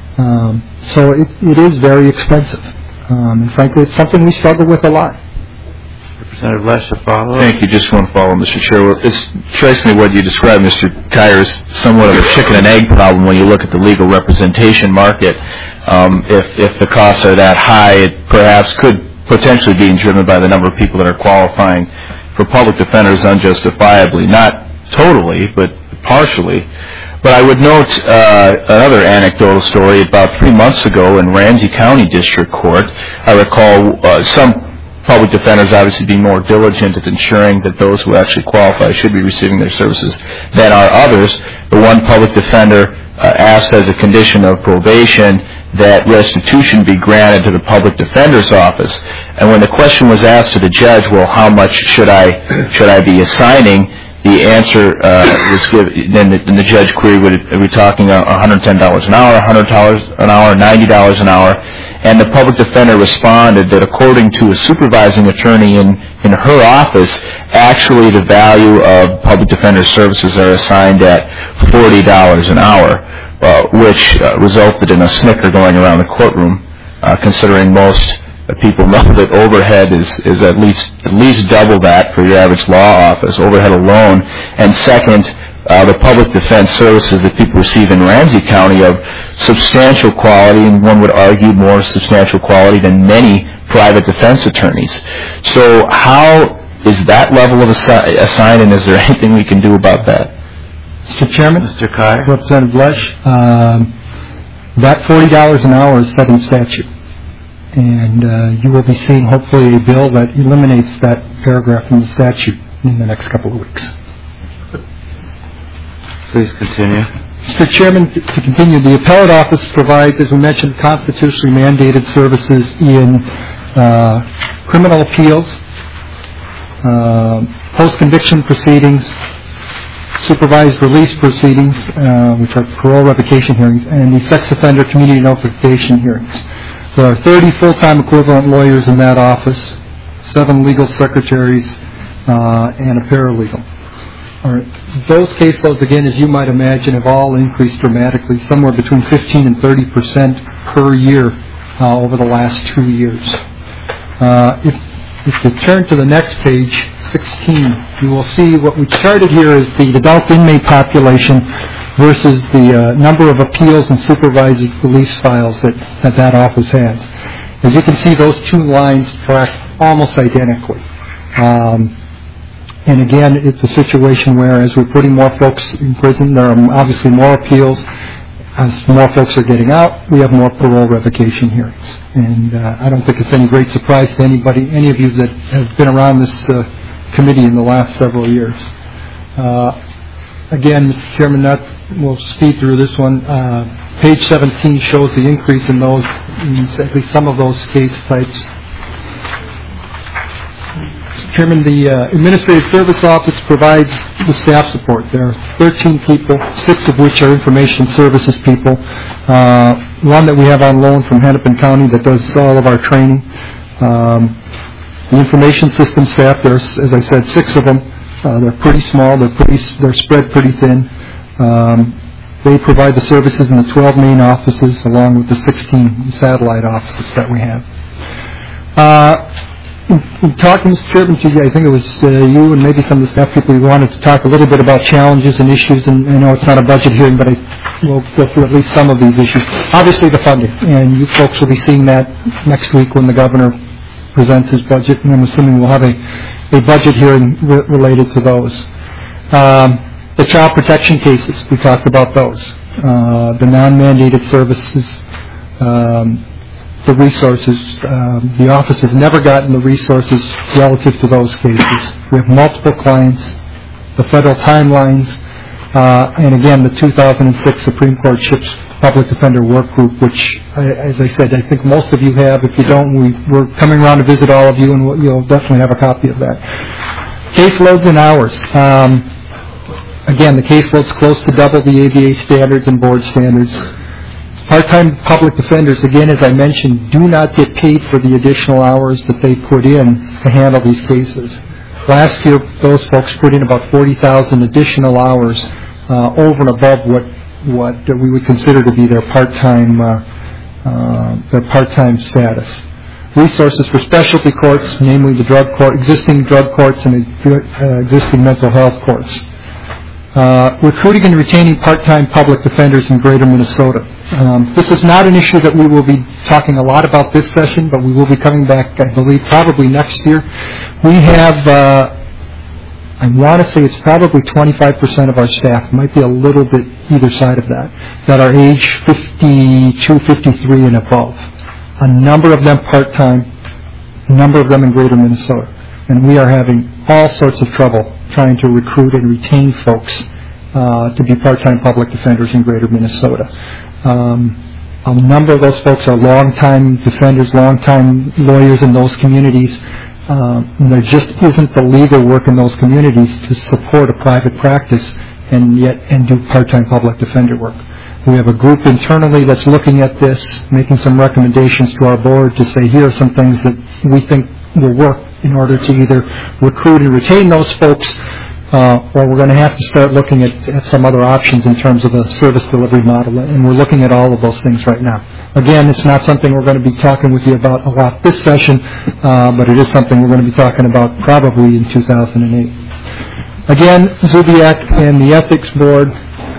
Um, so it, it is very expensive. Um, and frankly, it's something we struggle with a lot. Representative Lesh, a follow-up? Thank you. Just one follow, Mister Chair. It strikes me what you described, Mister Kyer, is somewhat of a chicken and egg problem when you look at the legal representation market. Um, if, if the costs are that high, it perhaps could potentially be driven by the number of people that are qualifying for public defenders unjustifiably. Not totally, but partially. But I would note uh, another anecdotal story. About three months ago in Ramsey County District Court, I recall uh, some public defenders obviously being more diligent at ensuring that those who actually qualify should be receiving their services than are others. The one public defender uh, asked as a condition of probation that restitution be granted to the public defender's office. And when the question was asked to the judge, well, how much should I should I be assigning? The answer uh, was given. Then the, then the judge queried, "Are we talking one hundred ten dollars an hour, one hundred dollars an hour, ninety dollars an hour?" And the public defender responded that according to a supervising attorney in, in her office, actually the value of public defender services are assigned at forty dollars an hour, uh, which uh, resulted in a snicker going around the courtroom, uh, considering most uh, people know that overhead is, is at least at least double that for your average law office, overhead alone. And second, Uh, the public defense services that people receive in Ramsey County of substantial quality, and one would argue more substantial quality than many private defense attorneys. So how is that level of assi- assigned, and is there anything we can do about that? Mister Chairman, Mister Kyer, Representative Lesh, um, that forty dollars an hour is set in statute. And uh, you will be seeing hopefully a bill that eliminates that paragraph from the statute in the next couple of weeks. please continue. Mister Chairman, to continue, the appellate office provides, as we mentioned, constitutionally mandated services in uh, criminal appeals, uh, post-conviction proceedings, supervised release proceedings, uh, which are parole revocation hearings, and the sex offender community notification hearings. There are thirty full-time equivalent lawyers in that office, seven legal secretaries, uh, and a paralegal. All right. Those caseloads, again, as you might imagine, have all increased dramatically, somewhere between fifteen and thirty percent per year uh, over the last two years. Uh, if, if you turn to the next page, sixteen, you will see what we charted here is the adult inmate population versus the uh, number of appeals and supervised release files that, that that office has. As you can see, those two lines track almost identically. Um, And again, it's a situation where as we're putting more folks in prison, there are obviously more appeals. as more folks are getting out, we have more parole revocation hearings. And uh, I don't think it's any great surprise to anybody, any of you that have been around this uh, committee in the last several years. Uh, again, Mister Chairman, not, we'll speed through this one. Uh, page seventeen shows the increase in those, in at least some of those case types. Chairman, the uh, Administrative Service Office provides the staff support. There are thirteen people, six of which are information services people. Uh, one that we have on loan from Hennepin County that does all of our training. Um, the information system staff, there's, as I said, six of them. Uh, they're pretty small. They're pretty. They're spread pretty thin. Um, they provide the services in the twelve main offices, along with the sixteen satellite offices that we have. Uh, In, in talking, Mister Chairman, to you, I think it was uh, you and maybe some of the staff people who wanted to talk a little bit about challenges and issues, and I know it's not a budget hearing, but I will go through at least some of these issues. Obviously, the funding, and you folks will be seeing that next week when the governor presents his budget, and I'm assuming we'll have a, a budget hearing re- related to those. Um, the child protection cases, we talked about those. Uh, the non-mandated services, um, the resources. Um, the office has never gotten the resources relative to those cases. We have multiple clients, the federal timelines, uh, and again, the two thousand six Supreme Court CHIPS Public Defender Work Group, which, I, as I said, I think most of you have. If you don't, we, we're coming around to visit all of you, and we'll, you'll definitely have a copy of that. Caseloads and hours. Um, again, the caseload's close to double the A B A standards and board standards. Part-time public defenders, again, as I mentioned, do not get paid for the additional hours that they put in to handle these cases. Last year, those folks put in about forty thousand additional hours uh, over and above what what we would consider to be their part-time uh, uh, their part-time status. Resources for specialty courts, namely the drug court, existing drug courts and uh, existing mental health courts. Uh, recruiting and retaining part-time public defenders in Greater Minnesota. Um, this is not an issue that we will be talking a lot about this session, but we will be coming back, I believe, probably next year. We have, uh, I want to say it's probably twenty-five percent of our staff, it might be a little bit either side of that, that are age fifty-two, fifty-three and above. A number of them part-time, a number of them in Greater Minnesota. And we are having all sorts of trouble trying to recruit and retain folks uh, to be part-time public defenders in Greater Minnesota. Um, a number of those folks are long-time defenders, long-time lawyers in those communities. Um, and there just isn't the legal work in those communities to support a private practice and yet and do part-time public defender work. We have a group internally that's looking at this, making some recommendations to our board to say here are some things that we think will work in order to either recruit and retain those folks, uh, or we're going to have to start looking at, at some other options in terms of a service delivery model, and we're looking at all of those things right now. Again, it's not something we're going to be talking with you about a lot this session, uh, but it is something we're going to be talking about probably in two thousand eight. Again, Zubiak and the Ethics Board,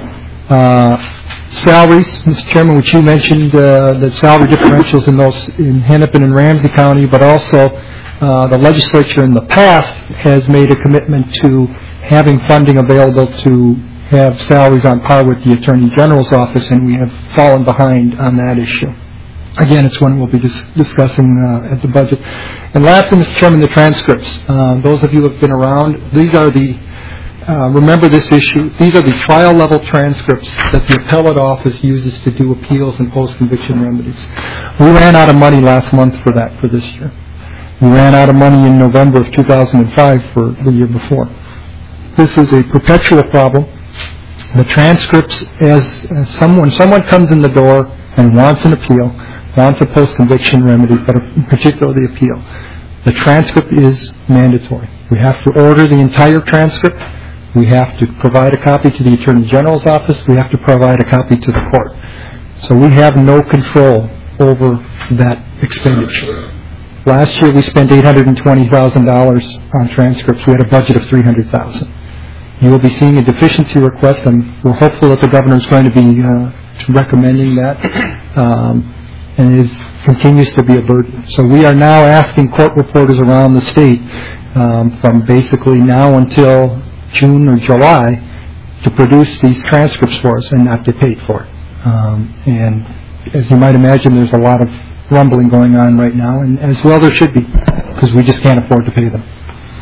uh, salaries, Mister Chairman, which you mentioned, uh, the salary differentials in those in Hennepin and Ramsey County, but also Uh, the legislature in the past has made a commitment to having funding available to have salaries on par with the Attorney General's office, and we have fallen behind on that issue. Again, it's one we'll be dis- discussing uh, at the budget. And lastly, Mister Chairman, the transcripts. Uh, those of you who have been around, these are the, uh, remember this issue, these are the trial-level transcripts that the appellate office uses to do appeals and post-conviction remedies. We ran out of money last month for that for this year. We ran out of money in November of two thousand five for the year before. This is a perpetual problem. The transcripts, as, as someone someone comes in the door and wants an appeal, wants a post-conviction remedy, but in particular the appeal, the transcript is mandatory. We have to order the entire transcript. We have to provide a copy to the Attorney General's office. We have to provide a copy to the court. So we have no control over that expenditure. Last year we spent eight hundred twenty thousand dollars on transcripts. We had a budget of three hundred thousand dollars. You will be seeing a deficiency request, and we're hopeful that the governor is going to be uh, recommending that, um, and it is, continues to be a burden. So we are now asking court reporters around the state um, from basically now until June or July to produce these transcripts for us and not get paid for it. Um, and as you might imagine, there's a lot of rumbling going on right now, and as well there should be, because we just can't afford to pay them.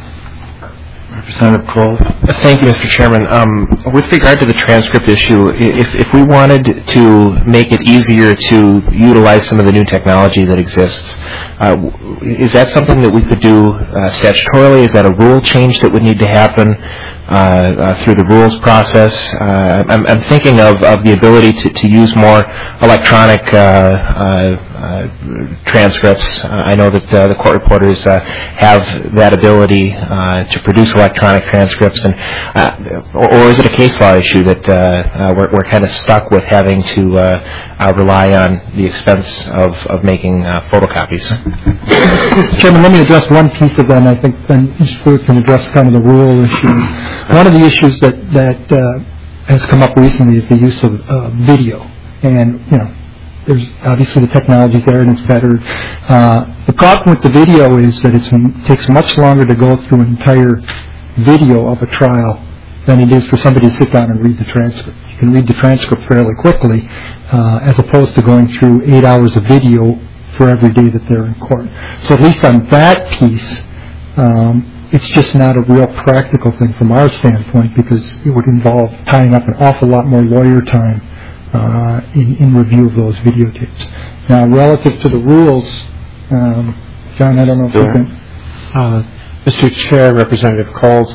Representative Cole. Thank you, Mister Chairman. Um, with regard to the transcript issue, if, if we wanted to make it easier to utilize some of the new technology that exists, uh, is that something that we could do uh, statutorily? Is that a rule change that would need to happen uh, uh, through the rules process? Uh, I'm, I'm thinking of, of the ability to, to use more electronic uh, uh, uh, transcripts. Uh, I know that uh, the court reporters uh, have that ability uh, to produce electronic transcripts, and uh, or, or is it a case law issue that uh, uh, we're, we're kind of stuck with having to uh, uh, rely on the expense of, of making uh, photocopies? Mister Chairman, let me address one piece of that, and I think then Mister Stewart can address kind of the rule issues. One of the issues that, that uh, has come up recently is the use of uh, video, and, you know, there's obviously the technology there and it's better. Uh, the problem with the video is that it's, it takes much longer to go through an entire video of a trial than it is for somebody to sit down and read the transcript. You can read the transcript fairly quickly, uh, as opposed to going through eight hours of video for every day that they're in court. So at least on that piece, um, it's just not a real practical thing from our standpoint, because it would involve tying up an awful lot more lawyer time uh, in, in review of those videotapes. Now, relative to the rules, um, John, I don't know if you can... Uh, Mister Chair, Representative Coles,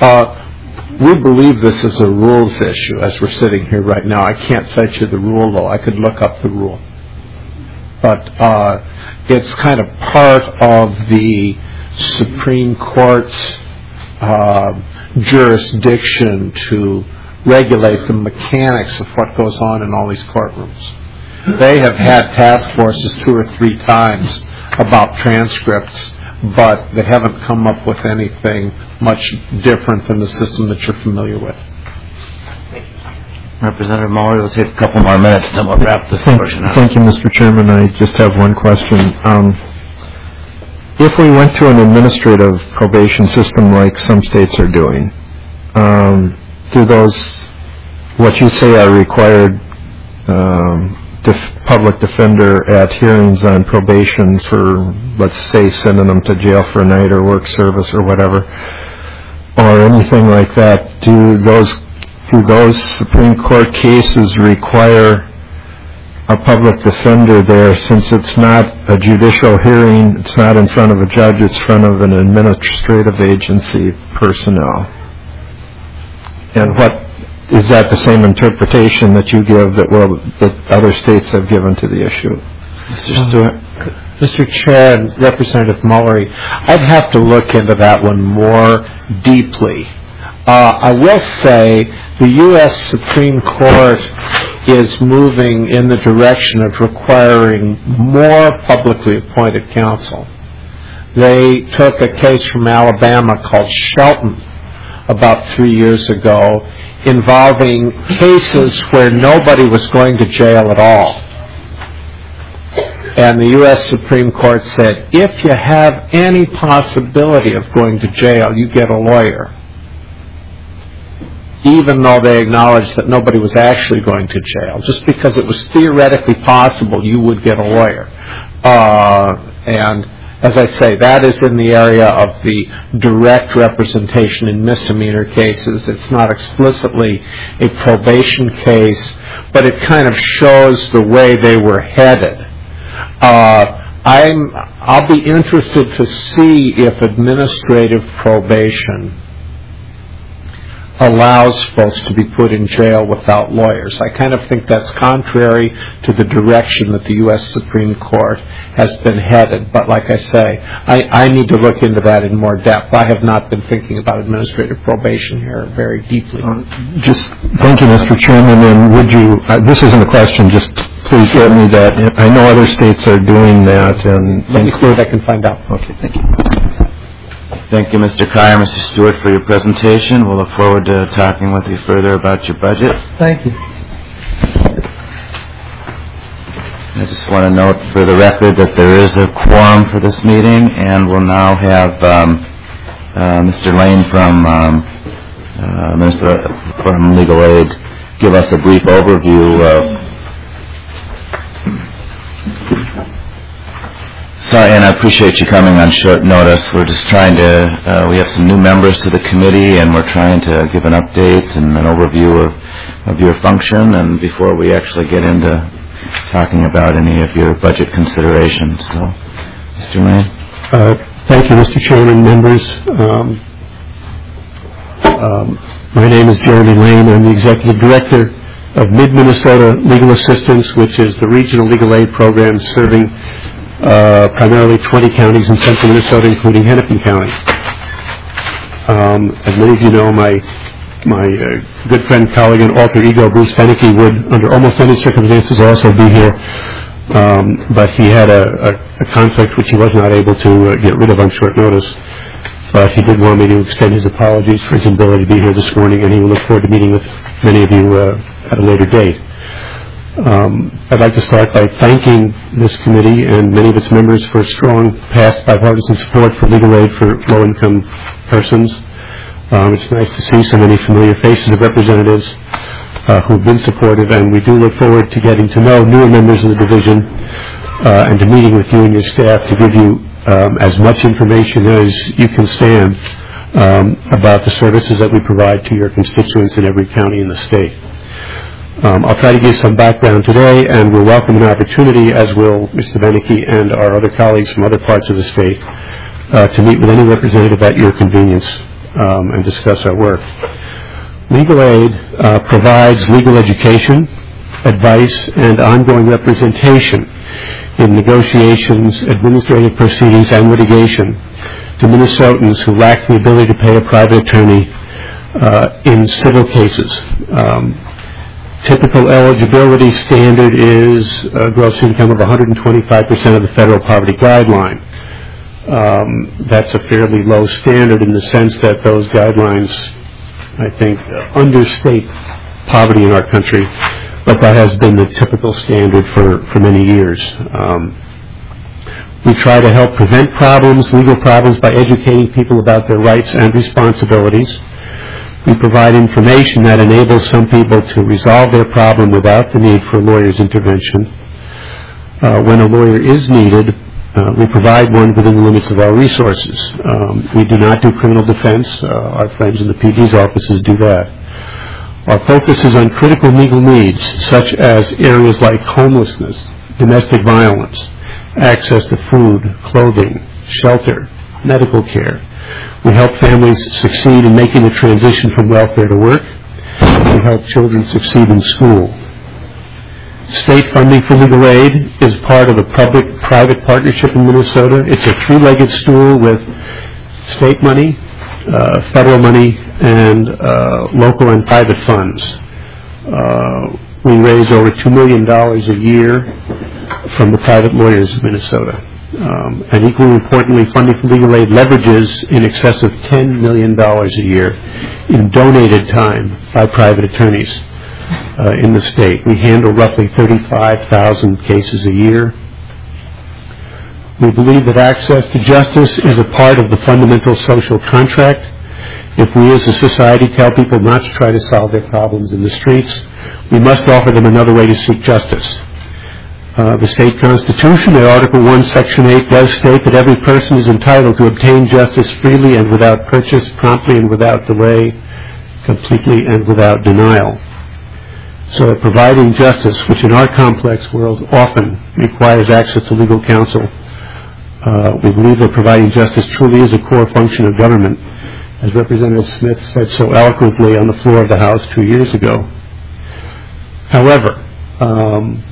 uh, we believe this is a rules issue as we're sitting here right now. I can't cite you the rule, though. I could look up the rule. But uh, it's kind of part of the Supreme Court's uh, jurisdiction to regulate the mechanics of what goes on in all these courtrooms. They have had task forces two or three times about transcripts, but they haven't come up with anything much different than the system that you're familiar with. Representative Muller, we'll take a couple more minutes, then we'll wrap this thank, portion up. Thank you, Mister Chairman. I just have one question. Um, if we went to an administrative probation system like some states are doing, um, do those, what you say are required um, def- public defender at hearings on probation for, let's say, sending them to jail for a night or work service or whatever, or anything like that, do those do those Supreme Court cases require a public defender there, since it's not a judicial hearing, it's not in front of a judge, it's in front of an administrative agency personnel? And what is that the same interpretation that you give that well that other states have given to the issue? Mister Stewart. Mister Chair and Representative Mullery, I'd have to look into that one more deeply. Uh, I will say the U S Supreme Court is moving in the direction of requiring more publicly appointed counsel. They took a case from Alabama called Shelton about three years ago involving cases where nobody was going to jail at all. And the U S Supreme Court said, if you have any possibility of going to jail, you get a lawyer, even though they acknowledged that nobody was actually going to jail. Just because it was theoretically possible, you would get a lawyer. Uh, and as I say, that is in the area of the direct representation in misdemeanor cases. It's not explicitly a probation case, but it kind of shows the way they were headed. Uh, I'm, I'll be interested to see if administrative probation allows folks to be put in jail without lawyers. I kind of think that's contrary to the direction that the U S Supreme Court has been headed. But like I say, I, I need to look into that in more depth. I have not been thinking about administrative probation here very deeply. Uh, just thank you, Mister Chairman. And would you? Uh, this isn't a question. Just please get me that. I know other states are doing that. And let me see what I can find out. Okay, thank you. Thank you, Mister Kyer, Mister Stewart, for your presentation. We'll look forward to talking with you further about your budget. Thank you. I just want to note for the record that there is a quorum for this meeting, and we'll now have um, uh, Mister Lane from um, uh, Minister from Legal Aid give us a brief overview of Sorry, and I appreciate you coming on short notice. We're just trying to, uh, we have some new members to the committee, and we're trying to give an update and an overview of, of your function, and before we actually get into talking about any of your budget considerations. So, Mister Lane. Uh, thank you, Mister Chairman, members. Um, um, my name is Jeremy Lane. I'm the Executive Director of Mid-Minnesota Legal Assistance, which is the regional legal aid program serving uh, primarily twenty counties in central Minnesota, including Hennepin County. Um, as many of you know, my my uh, good friend, colleague, and alter ego, Bruce Beneke, would, under almost any circumstances, also be here. Um, but he had a, a, a conflict which he was not able to uh, get rid of on short notice. But he did want me to extend his apologies for his inability to be here this morning, and he will look forward to meeting with many of you uh, at a later date. Um, I'd like to start by thanking this committee and many of its members for strong past bipartisan support for legal aid for low-income persons. Um, it's nice to see so many familiar faces of representatives uh, who've been supportive, and we do look forward to getting to know newer members of the division uh, and to meeting with you and your staff to give you um, as much information as you can stand um, about the services that we provide to your constituents in every county in the state. Um, I'll try to give some background today, and we'll welcome an opportunity, as will Mister Beneke and our other colleagues from other parts of the state, uh, to meet with any representative at your convenience um, and discuss our work. Legal aid uh, provides legal education, advice, and ongoing representation in negotiations, administrative proceedings, and litigation to Minnesotans who lack the ability to pay a private attorney uh, in civil cases. Um, Typical eligibility standard is a gross income of one hundred twenty-five percent of the federal poverty guideline. Um, that's a fairly low standard in the sense that those guidelines, I think, understate poverty in our country, but that has been the typical standard for, for many years. Um, we try to help prevent problems, legal problems, by educating people about their rights and responsibilities. We provide information that enables some people to resolve their problem without the need for a lawyer's intervention. Uh, when a lawyer is needed, uh, we provide one within the limits of our resources. Um, we do not do criminal defense. Uh, our friends in the P D's offices do that. Our focus is on critical legal needs, such as areas like homelessness, domestic violence, access to food, clothing, shelter, medical care. We help families succeed in making the transition from welfare to work. We help children succeed in school. State funding for legal aid is part of a public-private partnership in Minnesota. It's a three-legged stool with state money, uh, federal money, and uh, local and private funds. Uh, we raise over two million dollars a year from the private lawyers of Minnesota. Um, and equally importantly, funding for legal aid leverages in excess of ten million dollars a year in donated time by private attorneys uh, in the state. We handle roughly thirty-five thousand cases a year. We believe that access to justice is a part of the fundamental social contract. If we as a society tell people not to try to solve their problems in the streets, we must offer them another way to seek justice. Uh, the state constitution, in Article one, Section eight, does state that every person is entitled to obtain justice freely and without purchase, promptly and without delay, completely and without denial. So that providing justice, which in our complex world often requires access to legal counsel, uh, we believe that providing justice truly is a core function of government, as Representative Smith said so eloquently on the floor of the House two years ago. However, um,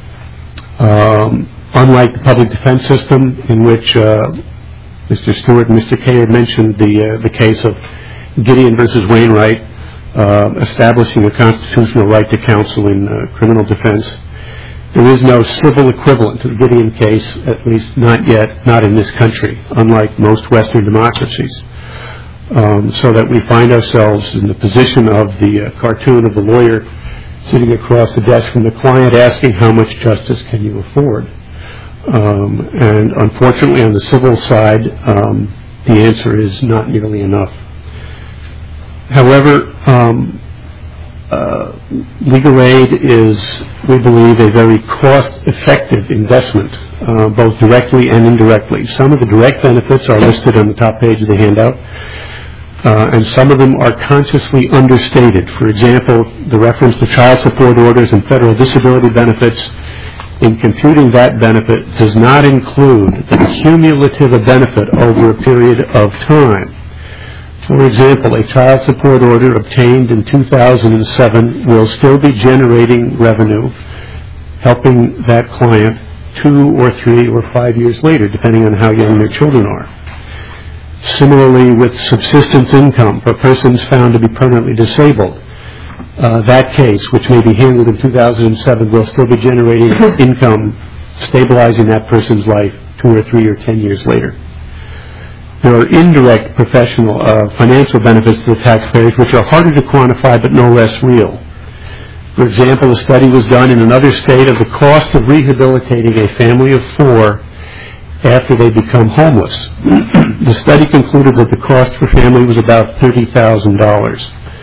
Um, unlike the public defense system, in which uh, Mister Stewart and Mister Kayer mentioned the uh, the case of Gideon versus Wainwright, uh, establishing a constitutional right to counsel in uh, criminal defense, there is no civil equivalent to the Gideon case, at least not yet, not in this country, unlike most Western democracies. Um, so that we find ourselves in the position of the uh, cartoon of the lawyer sitting across the desk from the client asking how much justice can you afford. Um, and unfortunately on the civil side, um, the answer is not nearly enough. However, um, uh, legal aid is, we believe, a very cost-effective investment, uh, both directly and indirectly. Some of the direct benefits are listed on the top page of the handout, uh, and some of them are consciously understated. For example, the reference to child support orders and federal disability benefits in computing that benefit does not include the cumulative benefit over a period of time. For example, a child support order obtained in two thousand seven will still be generating revenue, helping that client two or three or five years later, depending on how young their children are. Similarly, with subsistence income for persons found to be permanently disabled, uh, that case, which may be handled in two thousand seven, will still be generating income, stabilizing that person's life two or three or ten years later. There are indirect professional uh, financial benefits to the taxpayers which are harder to quantify but no less real. For example, a study was done in another state of the cost of rehabilitating a family of four after they become homeless. The study concluded that the cost per family was about thirty thousand dollars.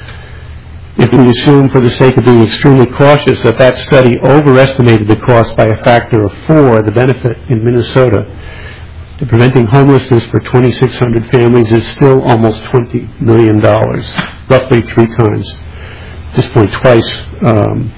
If we assume, for the sake of being extremely cautious, that that study overestimated the cost by a factor of four, the benefit in Minnesota to preventing homelessness for twenty-six hundred families is still almost twenty million dollars, roughly three times, at this point twice um,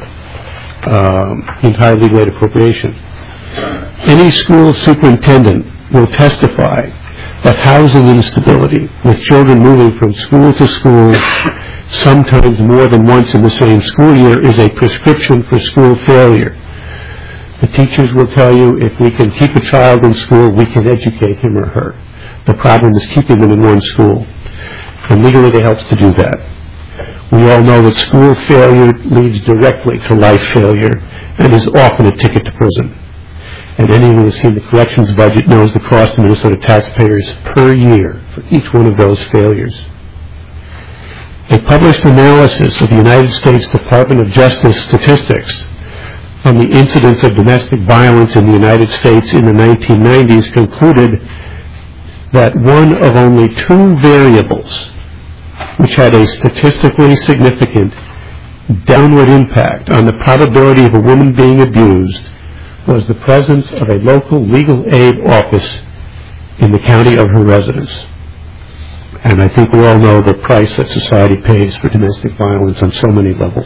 um, the entire legal aid appropriation. Any school superintendent will testify that housing instability, with children moving from school to school, sometimes more than once in the same school year, is a prescription for school failure. The teachers will tell you, if we can keep a child in school, we can educate him or her. The problem is keeping them in one school. And Legal Aid helps to do that. We all know that school failure leads directly to life failure and is often a ticket to prison. And anyone who has seen the corrections budget knows the cost to Minnesota taxpayers per year for each one of those failures. A published analysis of the United States Department of Justice statistics on the incidence of domestic violence in the United States in the nineteen nineties concluded that one of only two variables which had a statistically significant downward impact on the probability of a woman being abused was the presence of a local legal aid office in the county of her residence. And I think we all know the price that society pays for domestic violence on so many levels.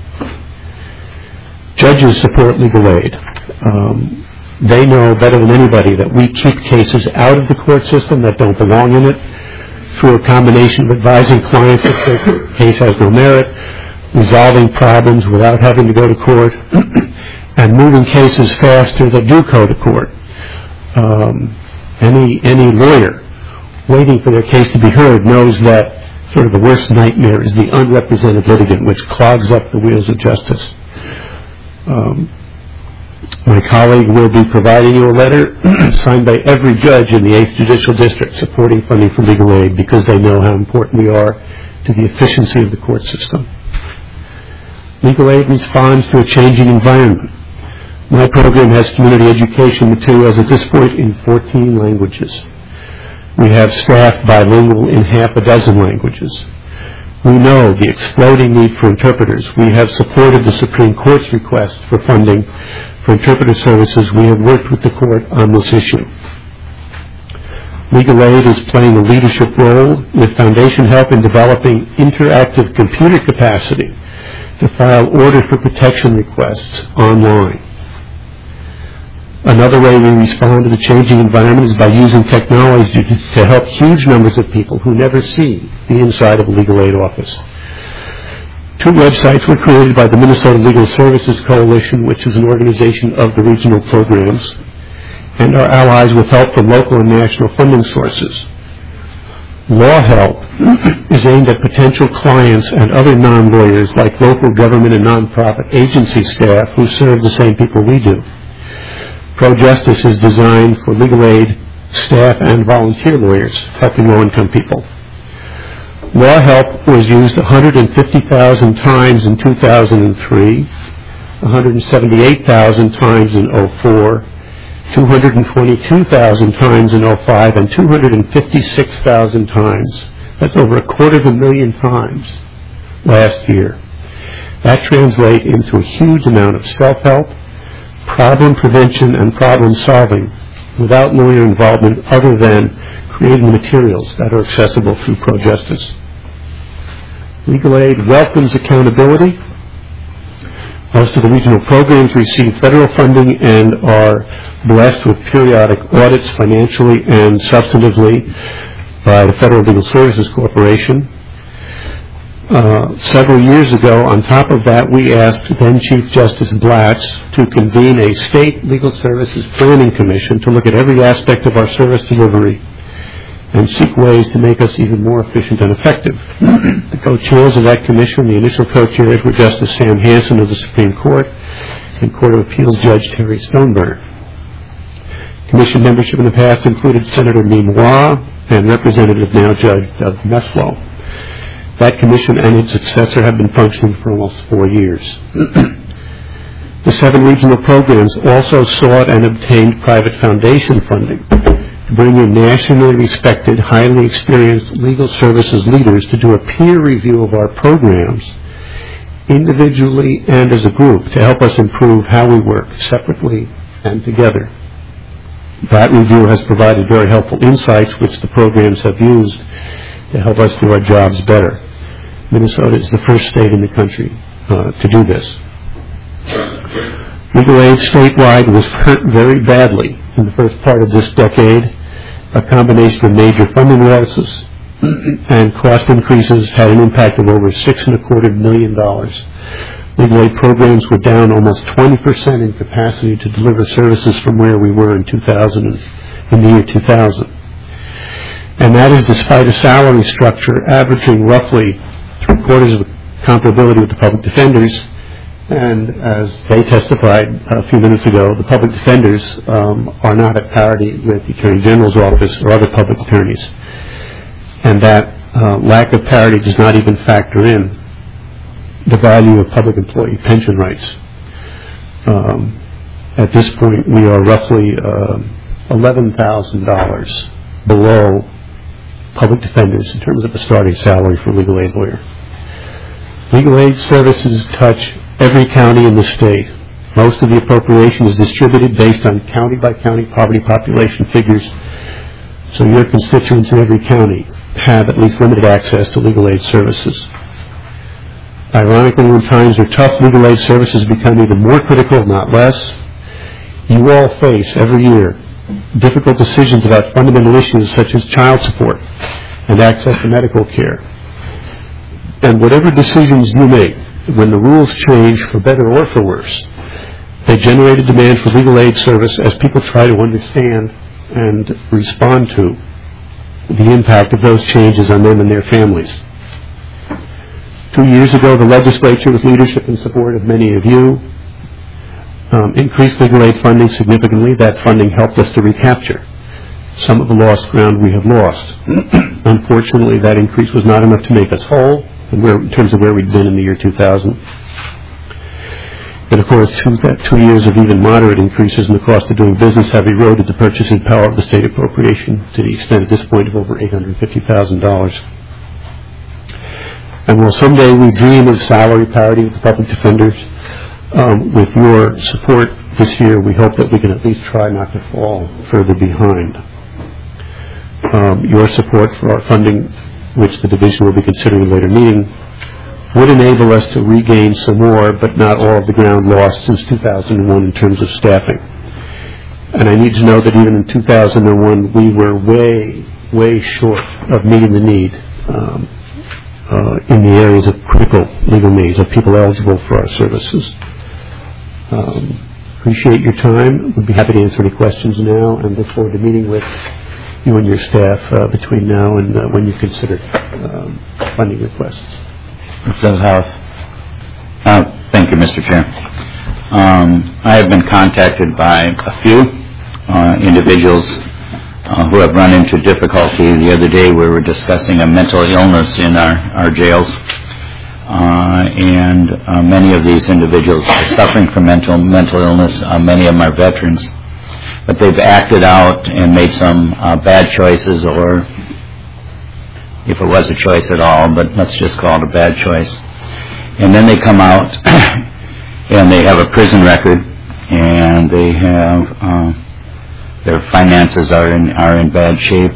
Judges support legal aid. Um, they know better than anybody that we keep cases out of the court system that don't belong in it through a combination of advising clients if their case has no merit, resolving problems without having to go to court, and moving cases faster that do go to court. Um, any any lawyer waiting for their case to be heard knows that sort of the worst nightmare is the unrepresented litigant, which clogs up the wheels of justice. Um, my colleague will be providing you a letter signed by every judge in the eighth Judicial District supporting funding for legal aid because they know how important we are to the efficiency of the court system. Legal aid responds to a changing environment. My program has community education materials at this point in fourteen languages. We have staff bilingual in half a dozen languages. We know the exploding need for interpreters. We have supported the Supreme Court's request for funding for interpreter services. We have worked with the court on this issue. Legal aid is playing a leadership role with Foundation help in developing interactive computer capacity to file order for protection requests online. Another way we respond to the changing environment is by using technology to, to help huge numbers of people who never see the inside of a legal aid office. Two websites were created by the Minnesota Legal Services Coalition, which is an organization of the regional programs, and our allies with help from local and national funding sources. Law Help is aimed at potential clients and other non-lawyers like local government and nonprofit agency staff who serve the same people we do. Pro-Justice is designed for legal aid staff and volunteer lawyers helping low-income people. Law Help was used one hundred fifty thousand times in two thousand three, one hundred seventy-eight thousand times in oh four, two hundred twenty-two thousand times in oh five, and two hundred fifty-six thousand times, that's over a quarter of a million times, last year. That translates into a huge amount of self-help, problem prevention, and problem solving without lawyer involvement other than creating materials that are accessible through ProJustice. Legal aid welcomes accountability. Most of the regional programs receive federal funding and are blessed with periodic audits financially and substantively by the Federal Legal Services Corporation. Uh, several years ago, on top of that, we asked then Chief Justice Blatz to convene a state legal services planning commission to look at every aspect of our service delivery and seek ways to make us even more efficient and effective. The co-chairs of that commission, the initial co-chairs, were Justice Sam Hansen of the Supreme Court and Court of Appeals Judge Terry Stoneberg. Commission membership in the past included Senator Ming Hua and Representative now Judge Doug Meslow. That commission and its successor have been functioning for almost four years. The seven regional programs also sought and obtained private foundation funding to bring in nationally respected, highly experienced legal services leaders to do a peer review of our programs individually and as a group to help us improve how we work separately and together. That review has provided very helpful insights which the programs have used to help us do our jobs better. Minnesota is the first state in the country uh, to do this. Legal aid statewide was hurt very badly in the first part of this decade. A combination of major funding losses and cost increases had an impact of over six and a quarter million dollars. Legal aid programs were down almost twenty percent in capacity to deliver services from where we were in two thousand, in the year two thousand. And that is despite a salary structure averaging roughly three quarters of comparability with the public defenders. And as they testified a few minutes ago, the public defenders um, are not at parity with the Attorney General's office or other public attorneys. And that uh, lack of parity does not even factor in the value of public employee pension rights. Um, at this point, we are roughly uh, eleven thousand dollars below public defenders in terms of a starting salary for a legal aid lawyer. Legal aid services touch every county in the state. Most of the appropriation is distributed based on county-by-county poverty population figures, so your constituents in every county have at least limited access to legal aid services. Ironically, when times are tough, legal aid services become even more critical, not less. You all face, every year, difficult decisions about fundamental issues such as child support and access to medical care. And whatever decisions you make, when the rules change for better or for worse, they generate a demand for legal aid service as people try to understand and respond to the impact of those changes on them and their families. Two years ago, the legislature, with leadership and support of many of you, um, increased legal aid funding significantly. That funding helped us to recapture some of the lost ground we have lost. Unfortunately, that increase was not enough to make us whole in, where, in terms of where we'd been in the year two thousand. And of course, two, that two years of even moderate increases in the cost of doing business have eroded the purchasing power of the state appropriation to the extent at this point of over eight hundred fifty thousand dollars. And while someday we dream of salary parity with the public defenders, um, with your support this year, we hope that we can at least try not to fall further behind. Um, your support for our funding, which the division will be considering in a later meeting, would enable us to regain some more, but not all of the ground lost since two thousand one in terms of staffing. And I need to know that even in two thousand one, we were way, way short of meeting the need um, uh, in the areas of critical legal needs of people eligible for our services. Um, appreciate your time. We'd be happy to answer any questions now, and look forward to meeting with you and your staff uh, between now and uh, when you consider um, funding requests. Mister House. Uh, thank you, Mister Chair. Um, I have been contacted by a few uh, individuals uh, who have run into difficulty. The other day we were discussing a mental illness in our, our jails, uh, and uh, many of these individuals are suffering from mental, mental illness. Uh, many of them are veterans, but they've acted out and made some uh, bad choices, or if it was a choice at all, but let's just call it a bad choice. And then they come out and they have a prison record, and they have uh, their finances are in are in bad shape.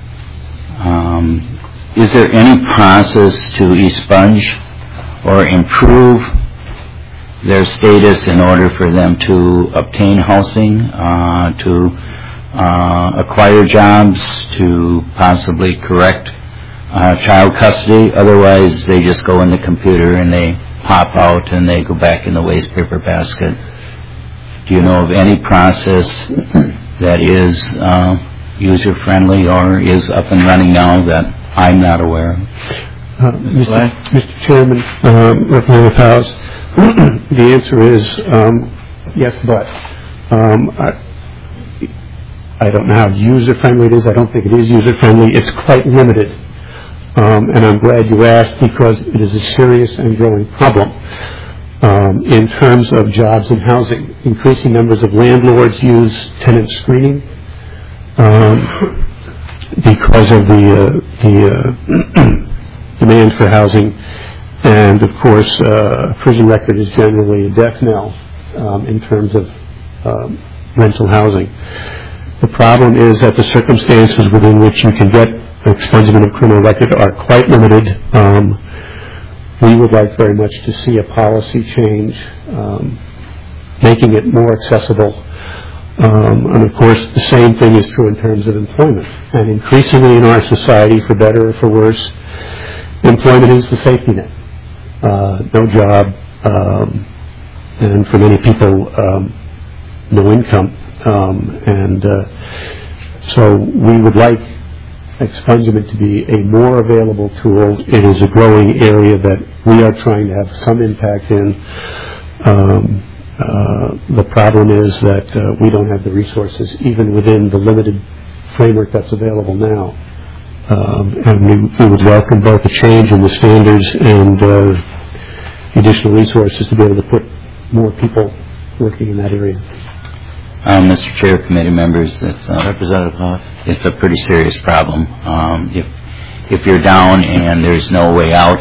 Um, is there any process to expunge or improve their status in order for them to obtain housing, uh, to uh, acquire jobs, to possibly correct uh, child custody? Otherwise, they just go in the computer and they pop out and they go back in the waste paper basket. Do you know of any process that is uh, user-friendly or is up and running now that I'm not aware of? Uh, Mister Mister Chairman, uh, Representative House, the answer is um, yes, but um, I, I don't know how user-friendly it is. I don't think it is user-friendly. It's quite limited, um, and I'm glad you asked because it is a serious and growing problem um, in terms of jobs and housing. Increasing numbers of landlords use tenant screening um, because of the uh, the uh, demand for housing. And, of course, uh, prison record is generally a death knell um, in terms of um, rental housing. The problem is that the circumstances within which you can get expungement of criminal record are quite limited. Um, we would like very much to see a policy change, um, making it more accessible. Um, and, of course, the same thing is true in terms of employment. And increasingly in our society, for better or for worse, employment is the safety net. Uh, no job, um, and for many people, um, no income. Um, and uh, so we would like expungement to be a more available tool. It is a growing area that we are trying to have some impact in. Um, uh, the problem is that uh, we don't have the resources, even within the limited framework that's available now. Um, and we, we would welcome both a change in the standards and uh, additional resources to be able to put more people working in that area. Um, Mister Chair, committee members, it's, uh, Representative Hoff, it's a pretty serious problem. Um, if if you're down and there's no way out,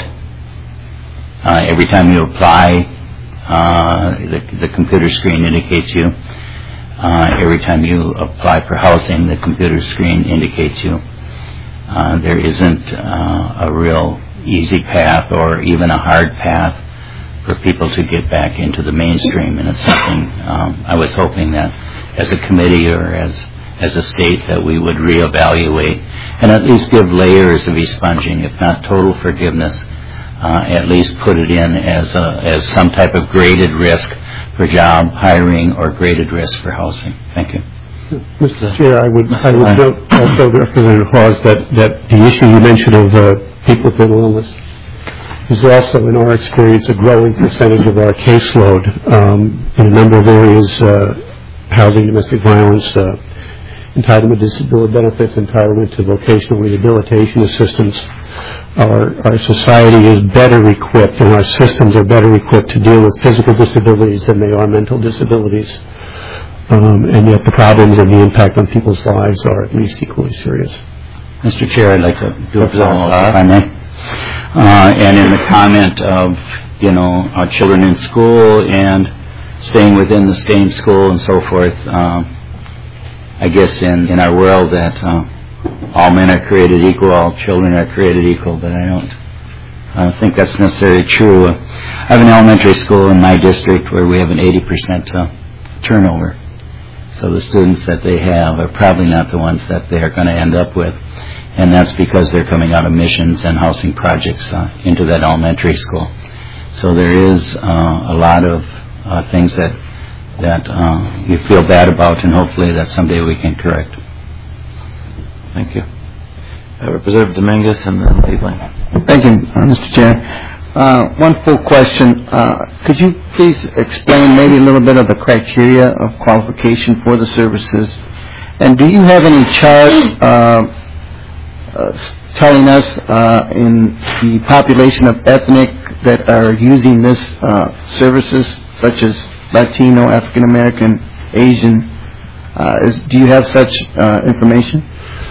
uh, every time you apply, uh, the, the computer screen indicates you. Uh, every time you apply for housing, the computer screen indicates you. Uh, there isn't uh, a real easy path or even a hard path for people to get back into the mainstream, and it's something um, I was hoping that as a committee or as as a state that we would reevaluate and at least give layers of expunging, if not total forgiveness, uh, at least put it in as a, as some type of graded risk for job hiring or graded risk for housing. Thank you. Mister Chair, I would, I would note also, Representative Hawes, that, that the issue you mentioned of uh, people with mental illness is also, in our experience, a growing percentage of our caseload um, in a number of areas, uh, housing, domestic violence, uh, entitlement to disability benefits, entitlement to vocational rehabilitation assistance. Our, our society is better equipped and our systems are better equipped to deal with physical disabilities than they are mental disabilities. Um, and yet the problems and the impact on people's lives are at least equally serious. Mister Chair, I'd like to do a follow-up, if I may. Uh, and in the comment of, you know, our children in school and staying within the same school and so forth, uh, I guess in, in our world that uh, all men are created equal, all children are created equal, but I don't, I don't think that's necessarily true. Uh, I have an elementary school in my district where we have an eighty percent uh, turnover. So the students that they have are probably not the ones that they are going to end up with. And that's because they're coming out of missions and housing projects uh, into that elementary school. So there is uh, a lot of uh, things that that uh, you feel bad about, and hopefully that someday we can correct. Thank you. Uh, Representative Dominguez and then Lee Blank. Thank you, uh, Mister Chair. Uh, one full question. Uh, could you please explain maybe a little bit of the criteria of qualification for the services? And do you have any chart uh, uh, telling us uh, in the population of ethnic that are using this uh, services, such as Latino, African American, Asian? Uh, is, do you have such uh, information?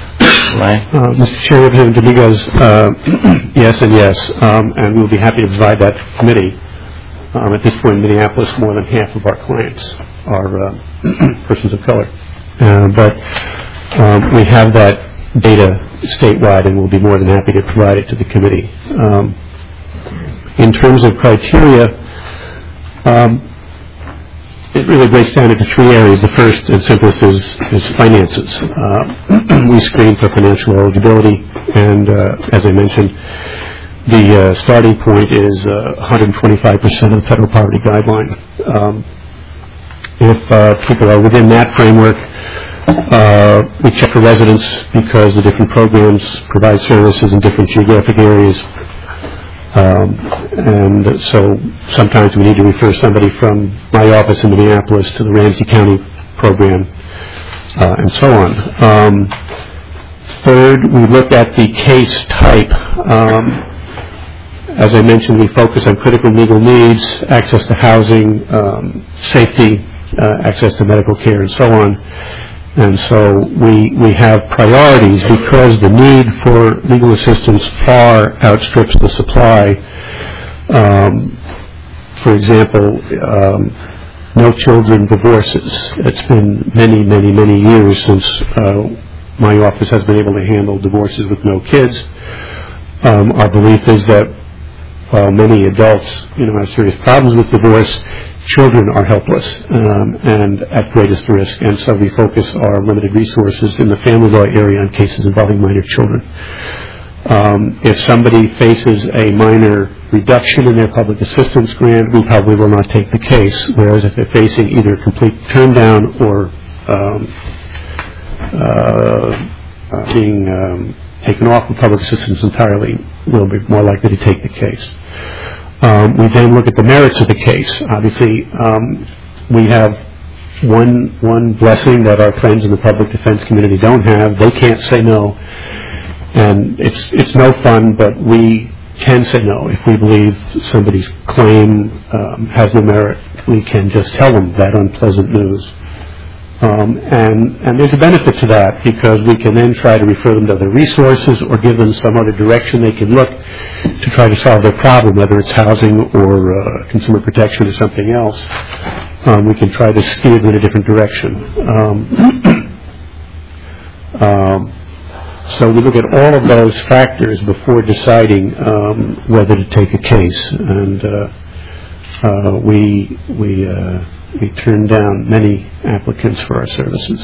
Lang? Uh, Mister Chair, Representative Dominguez, uh, yes and yes, um, and we'll be happy to provide that to the committee. Um, at this point in Minneapolis, more than half of our clients are uh, persons of color. Uh, but um, we have that data statewide, and we'll be more than happy to provide it to the committee. Um, in terms of criteria, um, it really breaks down into three areas. The first and simplest is, is finances. Uh, we screen for financial eligibility, and uh, as I mentioned, the uh, starting point is uh, one hundred twenty-five percent of the federal poverty guideline. Um, if uh, people are within that framework, uh, we check for residents because the different programs provide services in different geographic areas. Um, and so sometimes we need to refer somebody from my office in Minneapolis to the Ramsey County program, uh, and so on. Um, third, we look at the case type. Um, as I mentioned, we focus on critical legal needs, access to housing, um, safety, uh, access to medical care, and so on. And so we we have priorities because the need for legal assistance far outstrips the supply. Um, for example, um, no children divorces. It's been many, many, many years since uh, my office has been able to handle divorces with no kids. Um, our belief is that while many adults, you know, have serious problems with divorce, children are helpless um, and at greatest risk, and so we focus our limited resources in the family law area on cases involving minor children. Um, if somebody faces a minor reduction in their public assistance grant, we probably will not take the case, whereas if they're facing either complete turn down or um, uh, uh, being um, taken off of public assistance entirely, we'll be more likely to take the case. Um, we then look at the merits of the case. Obviously, um, we have one one blessing that our friends in the public defense community don't have. They can't say no, and it's it's no fun, but we can say no if we believe somebody's claim um, has no merit. We can just tell them that unpleasant news. Um, and, and there's a benefit to that because we can then try to refer them to other resources or give them some other direction they can look to try to solve their problem, whether it's housing or uh, consumer protection or something else. Um, we can try to steer them in a different direction. Um, um, so we look at all of those factors before deciding um, whether to take a case. And uh, uh, we we. Uh, We turn down many applicants for our services.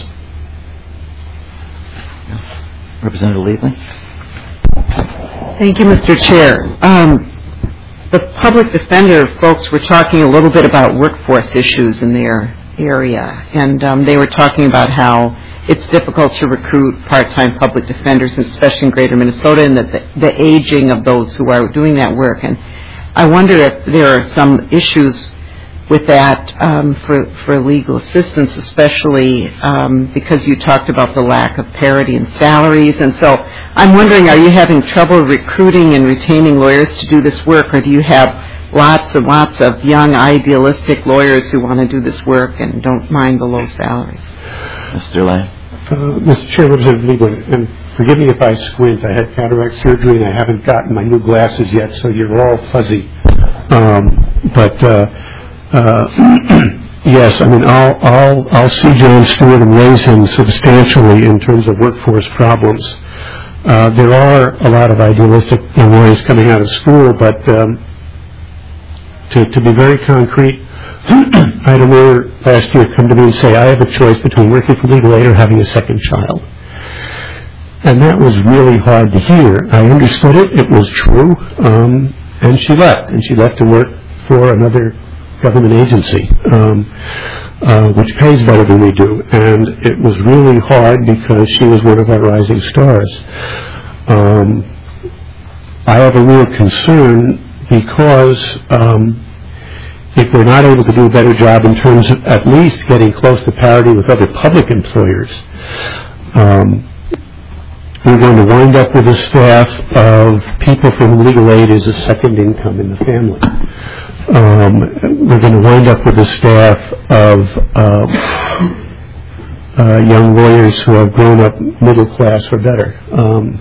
Representative Leatley? Thank you, Mister Chair. Um, the public defender folks were talking a little bit about workforce issues in their area, and um, they were talking about how it's difficult to recruit part-time public defenders, especially in greater Minnesota, and that the, the aging of those who are doing that work. And I wonder if there are some issues with that um, for, for legal assistance, especially um, because you talked about the lack of parity in salaries. And so I'm wondering, are you having trouble recruiting and retaining lawyers to do this work, or do you have lots and lots of young, idealistic lawyers who want to do this work and don't mind the low salaries? Mister Lang? Uh, Mister Chair, Representative Lieberman, and forgive me if I squint. I had cataract surgery and I haven't gotten my new glasses yet, so you're all fuzzy. Um, but uh, Uh, yes, I mean, I'll, I'll, I'll see John Stewart and raise him substantially in terms of workforce problems. Uh, there are a lot of idealistic young lawyers coming out of school, but um, to, to be very concrete, I had a lawyer last year come to me and say, I have a choice between working for legal aid or having a second child. And that was really hard to hear. I understood it. It was true. Um, and she left, and she left to work for another government agency, um, uh, which pays better than we do. And it was really hard because she was one of our rising stars. Um, I have a real concern because um, if we're not able to do a better job in terms of at least getting close to parity with other public employers, um, we're going to wind up with a staff of people for whom legal aid is a second income in the family. Um, we're going to wind up with a staff of uh, uh, young lawyers who have grown up middle class or better. Um,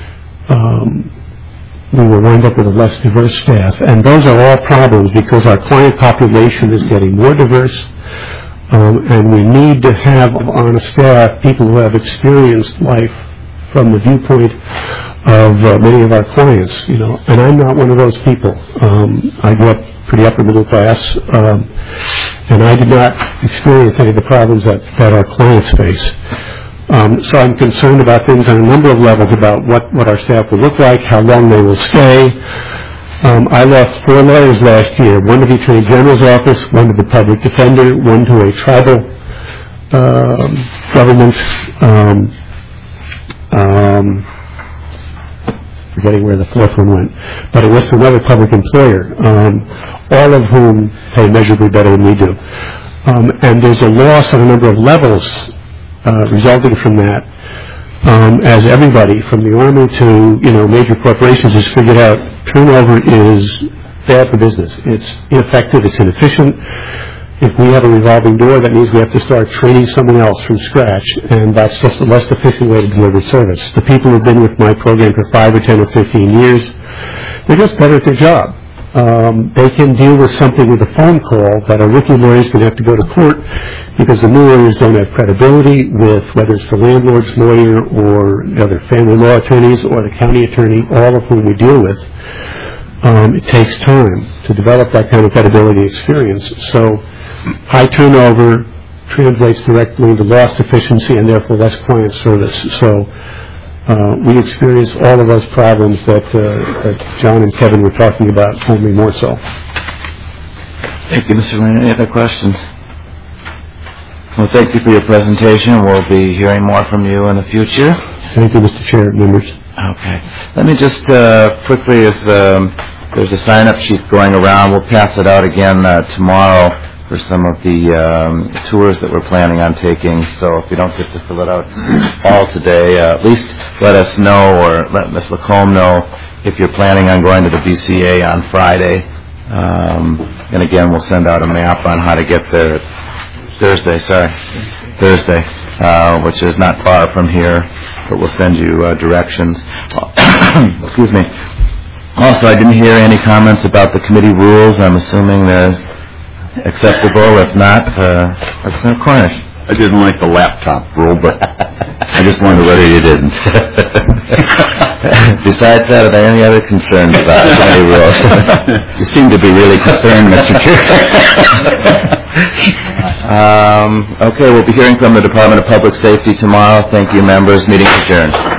um, we will wind up with a less diverse staff. And those are all problems because our client population is getting more diverse, um, and we need to have on a staff people who have experienced life from the viewpoint of uh, many of our clients, you know. And I'm not one of those people. Um, I grew up pretty upper middle class, um, and I did not experience any of the problems that, that our clients face. Um, so I'm concerned about things on a number of levels about what, what our staff will look like, how long they will stay. Um, I lost four lawyers last year, one to the Attorney General's office, one to the Public Defender, one to a tribal um, government, um, um, forgetting where the fourth one went, but it was to another public employer, um, all of whom pay measurably better than we do. Um, and there's a loss on a number of levels Uh, resulting from that, um, as everybody from the Army to, you know, major corporations has figured out, turnover is bad for business. It's ineffective, it's inefficient. If we have a revolving door, that means we have to start training someone else from scratch, and that's just a less efficient way to deliver service. The people who've been with my program for five or ten or fifteen years, they're just better at their job. Um, they can deal with something with a phone call that our rookie lawyers can have to go to court because the new lawyers don't have credibility with whether it's the landlord's lawyer or the other family law attorneys or the county attorney, all of whom we deal with. Um, it takes time to develop that kind of credibility experience. So high turnover translates directly into lost efficiency and therefore less client service. So Uh, we experience all of those problems that, uh, that John and Kevin were talking about, only more so. Thank you, Mister Lane. Any other questions? Well, thank you for your presentation. We'll be hearing more from you in the future. Thank you, Mister Chair, members. Okay. Let me just uh, quickly, as um, there's a sign-up sheet going around, we'll pass it out again uh, tomorrow for some of the um, tours that we're planning on taking. So if you don't get to fill it out all today, uh, at least let us know, or let Miz Lacombe know if you're planning on going to the B C A on Friday. Um, and again, we'll send out a map on how to get there. Thursday, sorry. Thursday, uh, which is not far from here, but we'll send you uh, directions. Excuse me. Also, I didn't hear any comments about the committee rules. I'm assuming they're acceptable. If not, uh, Representative Cornish. I didn't like the laptop rule, but I just wondered whether you didn't. Besides that, are there any other concerns about the committee rules? You seem to be really concerned, Mister Chair. um, okay, we'll be hearing from the Department of Public Safety tomorrow. Thank you, members. Meeting adjourned.